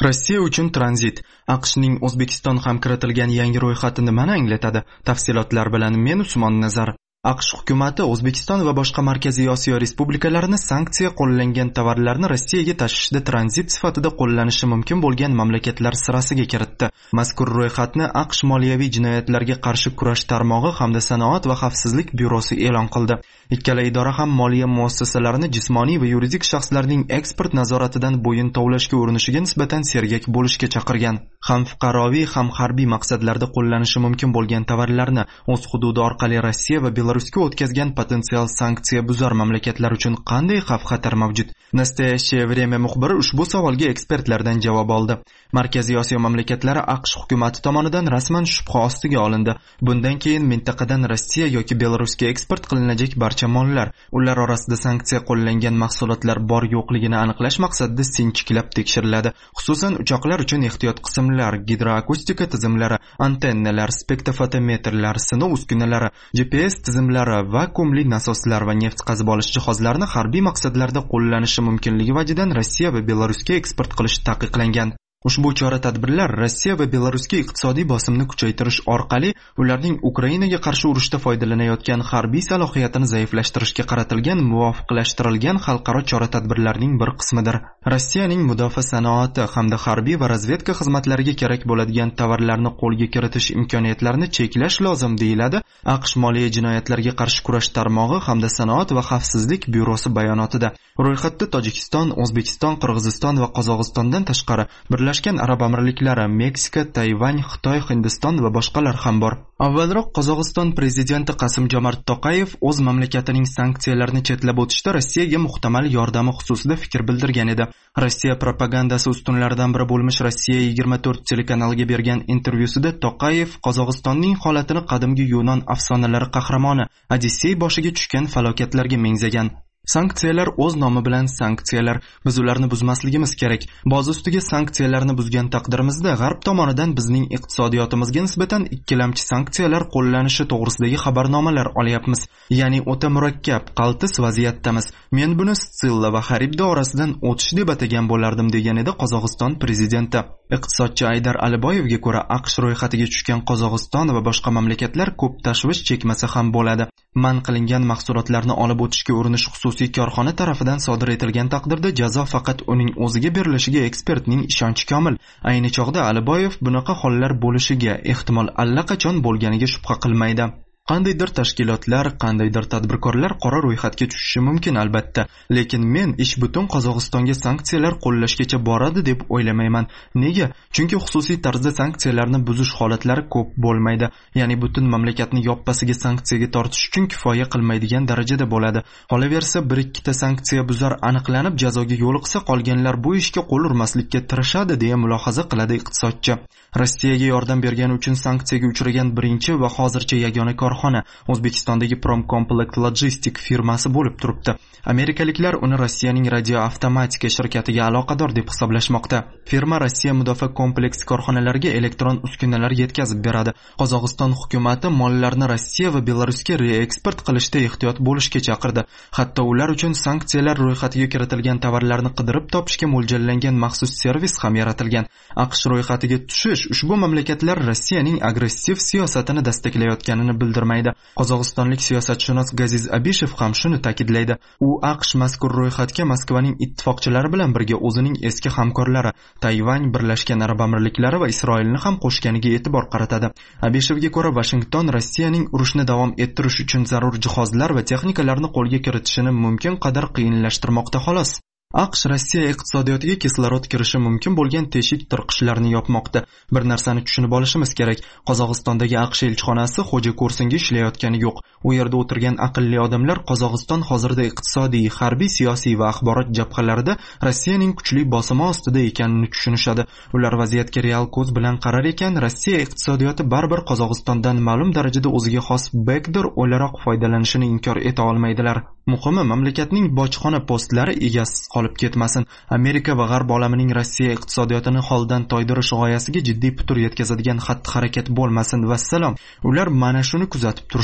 Rossiya uchun tranzit. AQShning O'zbekiston ham kiritilgan yangi ro'yxati nimani anglatadi? Tafsilotlar bilan men Usmon Nazar. AQSh hukumati O'zbekiston va boshqa Markaziy Osiyo respublikalarini sanksiya qo'llangan tovarlarni Rossiyaga tashishda tranzit sifatida qo'llanishi mumkin bo'lgan mamlakatlar sirasiga kiritdi. Mazkur ro'yxatni AQSh moliyaviy jinoyatlarga qarshi kurash tarmog'i hamda sanoat va xavfsizlik byurosi e'lon qildi. Ikkala idora ham moliya muassasalarini jismoniy va yuridik shaxslarning eksport nazoratidan bo'yin tovlashga urinishiga nisbatan sergak bo'lishga chaqirgan. Ham fuqaroviy, ham harbiy maqsadlarda qo'llanishi mumkin bo'lgan tovarlarni o'z hududi orqali Rossiya va Belarusga o'tkazgan potensial sanksiya buzar mamlakatlar uchun qanday xavf-xatar mavjud? Nastoyaщее время muxbiri ushbu savolga ekspertlardan javob oldi. Markaziy Osiyo mamlakatlari AQSh hukumati tomonidan rasman shubha ostiga olindi. Bundan keyin mintaqadan Rossiya yoki Belarusga eksport qilinajak barcha mollar, ular orasida sanksiya qo'llangan mahsulotlar bor yo'qligini aniqlash maqsadida sinchiklab tekshiriladi. Xususan, uchoqlar uchun ehtiyot qismlar, gidroakustika tizimlari, antennalar, spektrofotometrlar, sinov uskunalari, GPS tizimlari, vakuumli nasoslar va neft qazib olish jihozlarini harbiy maqsadlarda qo'llanishi mumkinligi vajidan Rossiya va Belarusga eksport qilish taqiqlangan. Ushbu chora-tadbirlar Rossiya va Belarusga iqtisodiy bosimni kuchaytirish orqali ularning Ukrainaga qarshi urushda foydalanayotgan harbiy salohiyatini zaiflashtirishga qaratilgan muvofiqlashtirilgan xalqaro chora-tadbirlarning bir qismidir. Rossiyaning mudofaa sanoati hamda harbiy va razvedka xizmatlariga kerak bo'ladigan tovarlarni qo'lga kiritish imkoniyatlarini cheklash lozim deyiladi AQSh moliya jinoyatlarga qarshi kurash tarmog'i hamda sanoat va xavfsizlik byurosi bayonotida. Ro'yxatda Tojikiston, O'zbekiston, Qirg'iziston va Qozog'istondan tashqari Birlashgan Arab Amirliklari, Meksika, Tayvan, Xitoy, Hindiston va boshqalar ham bor. Avvalroq Qozog'iston prezidenti Qosim-Jomart To'qayev o'z mamlakatining sanksiyalarni chetlab o'tishda Rossiyaga muhtamal yordami xususida fikr bildirgan edi. Rossiya propagandasi ustunlaridan biri bo'lmish Rossiya 24 telekanaliga bergan intervyusida To'qayev Qozog'istonning holatini qadimgi Yunon afsonalari qahramoni Odissey boshiga tushgan falokatlarga mengzagan. Sanksiyalar o'z nomi bilan sanksiyalar. Biz ularni buzmasligimiz kerak. Boz ustiga sanksiyalarni buzgan taqdirimizda G'arb tomonidan bizning iqtisodiyotimizga nisbatan ikkilamchi sanksiyalar qo'llanishi to'g'risidagi xabarnomalar olyapmiz. Ya'ni o'ta murakkab, qaltis vaziyatdamiz. Men buni Sitsilla va Xaribda orasidan o'tish deb atagan bo'lardim, degan edi Qozog'iston prezidenti. Iqtisodchi Aydar Aliboyevga ko'ra, AQSh ro'yxatiga tushgan Qozog'iston va boshqa mamlakatlar ko'p tashvish chekmasa ham bo'ladi. Man qilingan mahsulotlarni olib o'tishga urinish xususiy korxona tarafidan sodir etilgan taqdirda jazo faqat uning o'ziga berilishiga ekspertning ishonchi komil. Ayni chog'da Aliboyev bunaqa hollar bo'lishiga ehtimol allaqachon bo'lganiga shubha qilmaydi. Qandaydir tashkilotlar, qandaydir tadbirkorlar qora ro'yxatga tushishi mumkin albatta, lekin men ish butun Qozog'istonga sanksiyalar qo'llashgacha boradi deb o'ylamayman. Nega? Chunki xususiy tarzda sanksiyalarni buzish holatlari ko'p bo'lmaydi. Ya'ni butun mamlakatni yoppasiga sanksiyaga tortish uchun kifoya qilmaydigan darajada bo'ladi. Qolaversa, bir-ikkita sanksiya buzar aniqlanib jazoga yo'liqsa, qolganlar bu ishga qo'l urmaslikka tirishadi, deya mulohaza qiladi iqtisodchi. Rossiyaga yordam bergani uchun sanksiyaga uchragan birinchi va hozircha yagona korxona O'zbekistondagi Promcomplect Logistic firmasi bo'lib turibdi. Amerikaliklar uni Rossiyaning radioavtomatika shirkatiga aloqador deb hisoblashmoqda. Firma Rossiya mudofaa kompleks korxonalariga elektron uskunalar yetkazib beradi. Qozog'iston hukumati mollarni Rossiya va Belarusga reeksport qilishda ehtiyot bo'lishga chaqirdi. Hatto ular uchun sanksiyalar ro'yxatiga kiritilgan tovarlarni qidirib topishga mo'ljallangan maxsus servis ham yaratilgan. AQSh ro'yxatiga tushish ushbu mamlakatlar Rossiyaning agressiv siyosatini destaklayotganini bildirmaydi. Qozog'istonlik siyosatshunos Gaziz Abishev ham shuni ta'kidlaydi. U AQSh mazkur ro'yxatga Moskvaning ittifoqchilari bilan birga o'zining eski hamkorlari Tayvan, Birlashgan Arab Amirliklari va Isroilni ham qo'shganiga e'tibor qaratadi. Abishevga ko'ra, Washington Rossiyaning urushni davom ettirish uchun zarur jihozlar va texnikalarni qo'lga kiritishini mumkin qadar qiyinlashtirmoqda xolos. AQSh Rossiya iqtisodiyotiga kislorod kirishi mumkin bo'lgan teshik tirqishlarni yopmoqda. Bir narsani tushunib olishimiz kerak. Qozog'istondagi AQSh elchixonasi xo'ja ko'rsinga ishlayotgani yo'q. U yerda o'tirgan aqlli odamlar Qozog'iston hozirda iqtisodiy, harbiy, siyosiy va axborot jabhalarida Rossiyaning kuchli bosimi ostida ekanini tushunishadi. Ular vaziyatga real ko'z bilan qarar ekan, Rossiya iqtisodiyoti baribir Qozog'istondan ma'lum darajada o'ziga xos backdoor o'laroq foydalanishini inkor eta olmaydilar. Muhimi, mamlakatning bojxona postlari egasiz qolib ketmasin. Amerika va G'arb olamining Rossiya iqtisodiyotini holdan toydirish g'oyasiga jiddiy putur yetkazadigan xatti-harakat bo'lmasin. Vassalom. Ular mana shuni kuzatib turishadi.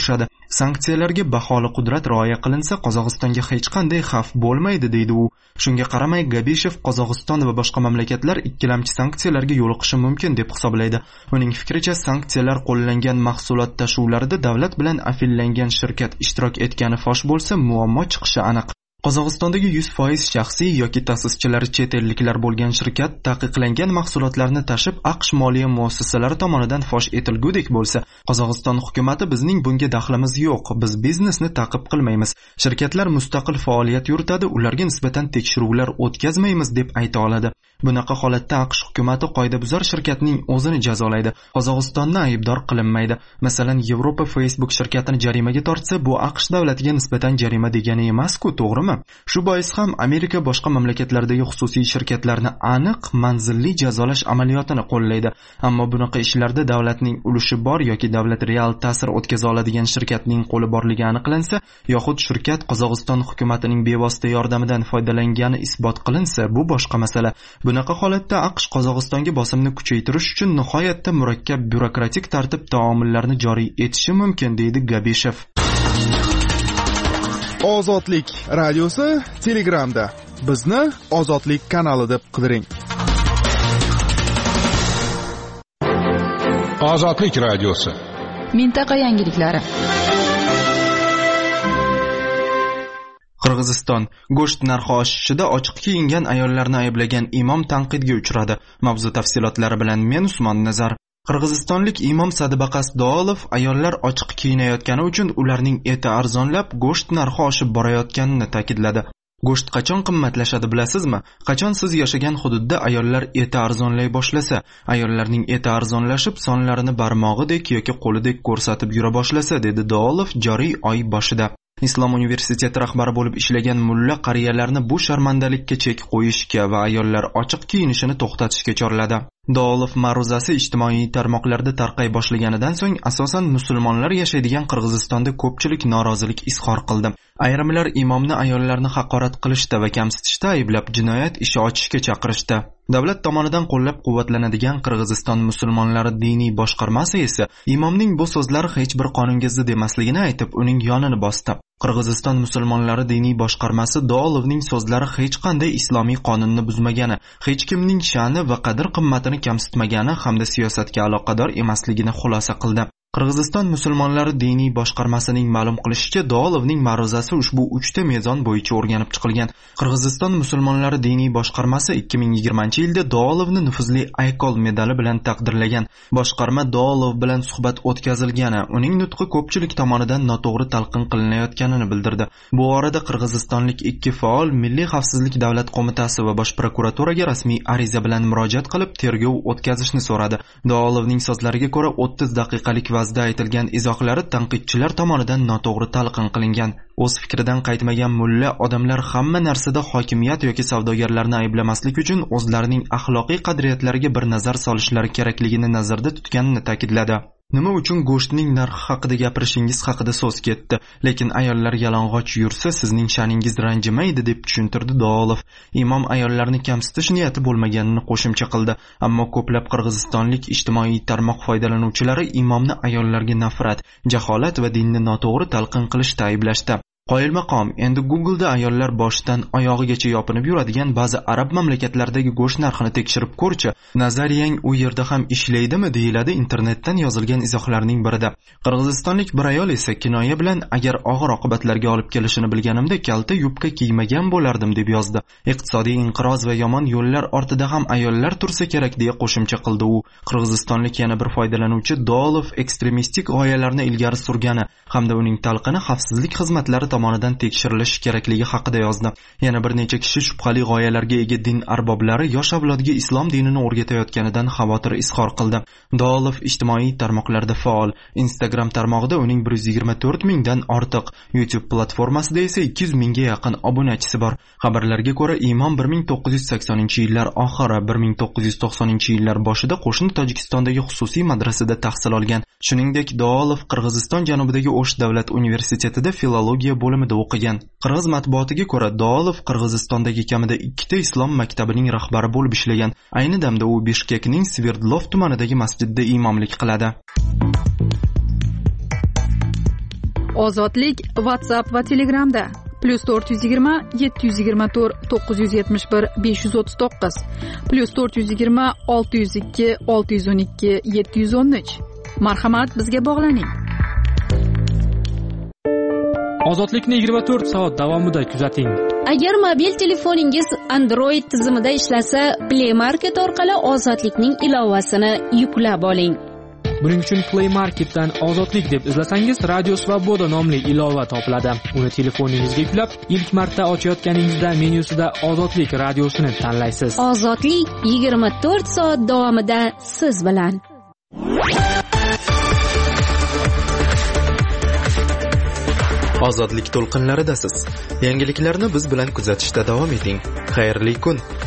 Sanksiyalarga baholi qudrat rioya qilinsa, Qozog'istonga hech qanday xavf bo'lmaydi, deydi u. Shunga qaramay, Gabishev Qozog'iston va boshqa mamlakatlar ikkilamchi sanksiyalarga yo'liqishi mumkin deb hisoblaydi. Uning fikricha, sanksiyalar qo'llangan mahsulot tashuvlarida davlat bilan afillangan shirkat ishtirok etgani fosh bo'lsa, muammo chiqishi aniq. Qozog'istondagi 100% shaxsiy yoki ta'sischilari chet elliklar bo'lgan shirkat taqiqlangan mahsulotlarni tashib AQSh moliya muassasalari tomonidan fosh etilgudek bo'lsa, Qozog'iston hukumatı bizning bunga daxlimiz yo'q, biz biznesni ta'qib qilmaymiz, shirkatlar mustaqil faoliyat yuritadi, ularga nisbatan tekshiruvlar o'tkazmaymiz deb ayta oladi. Bunaqa holatda AQSh hukumatı qoidabuzar shirkatning o'zini jazolaydi, Qozog'istonni aybdor qilinmaydi. Masalan, Yevropa Facebook shirkatini jarimaga tortsa, bu AQSh davlatiga nisbatan jarima degani emas-ku, to'g'rimi? Shu bois ham Amerika boshqa mamlakatlardagi xususiy shirkatlarni aniq manzilli jazolash amaliyotini qo'llaydi. Ammo bunaqa ishlarda davlatning ulushi bor yoki davlat real ta'sir o'tkaza oladigan shirkatning qo'li borligi aniqlansa, yoxud shirkat Qozog'iston hukumatining bevosita yordamidan foydalangani isbot qilinsa, bu boshqa masala. Bunaqa holatda AQSh Qozog'istonga bosimni kuchaytirish uchun nihoyatda murakkab byurokratik tartib taomillarni joriy etishi mumkin, deydi Gabishev.
Ozodlik radiosi Telegramda. Bizni Ozodlik kanali deb qidiring.
Ozodlik radiosi.
Mintaqa yangiliklari.
Qirg'iziston go'sht narxi oshishida ochiq kiyingan ayollarni ayblagan imom tanqidga uchradi. Mavzu tafsilotlari bilan men Usmon Nazar. Qirg'izistonlik imom Sadibaqas Doolov ayollar ochiq kiyinayotgani uchun ularning eti arzonlab, go'sht narxi oshib borayotganini ta'kidladi. Go'sht qachon qimmatlashadi bilasizmi? Qachon siz yashagan hududda ayollar eti arzonlay boshlasa, ayollarning eti arzonlashib, sonlarini barmog'idek yoki qo'lidek ko'rsatib yura boshlasa, dedi Doolov joriy oy boshida. Islom universiteti rahbari bo'lib ishlagan mulla qariyalarni bu sharmandalikka chek qo'yishga va ayollar ochiq kiyinishini to'xtatishga chorladi. Doolov ma'ruzasi ijtimoiy tarmoqlarda tarqay boshlaganidan so'ng asosan musulmonlar yashaydigan Qirg'izistonda ko'pchilik norozilik izhor qildi. Ayrimlar imomni ayollarni haqorat qilishda va kamsitishda ayblab jinoyat ishi ochishga chaqirishdi. Davlat tomonidan qo'llab-quvvatlanadigan Qirg'iziston musulmonlari diniy boshqarmasi esa imomning bu so'zlari hech bir qonunga zid emasligini aytib, uning yonini bosdi. Qirg'iziston musulmonlari diniy boshqarmasi Doolovning so'zlari hech qanday islomiy qonunni buzmagani, hech kimning sha'ni va qadr-qimmatini kamsitmagani hamda siyosatga aloqador emasligini xulosa qildi. Qirg'iziston musulmonlari diniy boshqarmasining ma'lum qilishicha, Doolovning ma'ruzasi ushbu 3 ta mezon bo'yicha o'rganib chiqilgan. Qirg'iziston musulmonlari diniy boshqarmasi 2020-yilda Doolovni nufuzli Aykol medali bilan taqdirlagan. Boshqarma Doolov bilan suhbat o'tkazilgani, uning nutqi ko'pchilik tomonidan noto'g'ri talqin qilinayotganini bildirdi. Bu orada qirg'izistonlik 2 faol Milliy xavfsizlik davlat qo'mitasi va bosh prokuraturaga rasmiy ariza bilan murojaat qilib, tergov o'tkazishni so'radi. Doolovning so'zlariga ko'ra 30 daqiqalik vazda aytilgan izohlari tanqidchilar tomonidan noto'g'ri talqin qilingan. O'z fikridan qaytmagan mulla odamlar hamma narsada hokimiyat yoki savdogarlarni ayblamaslik uchun o'zlarining axloqiy qadriyatlariga bir nazar solishlari kerakligini nazarda tutganini ta'kidladi. Nima uchun go'shtning narxi haqida gapirishingiz haqida so'z ketdi, lekin ayollar yalang'och yursa sizning sha'ningiz ranjimaydi, deb tushuntirdi Doolov. Imom ayollarni kamsitish niyati bo'lmaganini qo'shimcha qildi, ammo ko'plab qirg'izistonlik ijtimoiy tarmoq foydalanuvchilari imomni ayollarga nafrat, jaholat va dinni noto'g'ri talqin qilishda ayblashdi. Qoyil maqom, endi Google'da ayollar boshidan oyog'igacha yopinib yuradigan ba'zi arab mamlakatlaridagi go'sht narxini tekshirib ko'rchi. Nazariyang u yerda ham ishlaydimi, deyiladi internetdan yozilgan izohlarning birida. Qirg'izistonlik bir ayol esa kinoya bilan agar og'ir oqibatlarga olib kelishini bilganimda kalta yubka kiymagan bo'lardim, deb yozdi. Iqtisodiy inqiroz va yomon yo'llar ortida ham ayollar tursa kerak, deya qo'shimcha qildi u. Qirg'izistonlik yana bir foydalanuvchi Doolov ekstremistik g'oyalarni ilgari surgani hamda uning talqini xavfsizlik xizmatlari tomonidan tekshirilishi kerakligi haqida yozdi. Yana bir necha kishi shubhali g'oyalarga ega din arboblari yosh avlodga islom dinini o'rgatayotganidan xavotir izhor qildi. Doolov ijtimoiy tarmoqlarda faol. Instagram tarmog'ida uning 124 mingdan ortiq, YouTube platformasida esa 200 mingga yaqin obunachisi bor. Xabarlarga ko'ra, imom 1980-yillar oxiri, 1990-yillar boshida qo'shni Tojikistondagi xususiy madrasada tahsil olgan. Shuningdek, Doolov Qirg'iziston janubidagi O'sh davlat universitetida filologiya bo'limida o'qigan. Qirg'iz matbuotiga ko'ra, Doolov Qirg'izistondagi kamida 2 ta islom maktabining rahbari bo'lib ishlagan. Ayni damda u Bishkekning Sverdlov tumanidagi masjidda imomlik qiladi.
Ozodlik WhatsApp va Telegramda +420 724 971 539 +420 602 612 713. Marhamat, bizga bog'laning.
Ozodlikni 24 soat davomida kuzating.
Agar mobil telefoningiz Android tizimida ishlasa, Play Market orqali Ozodlikning ilovasini yuklab oling.
Buning uchun Play Marketdan Ozodlik deb izlasangiz, Radio Svoboda nomli ilova topiladi. Uni telefoningizga yuklab, ilk marta ochayotganingizda menyusida Ozodlik radiosini tanlaysiz.
Ozodlik 24 soat davomida siz bilan.
Ozodlik to'lqinlaridasiz. Yangiliklarni biz bilan kuzatishda davom eting. Xayrli kun.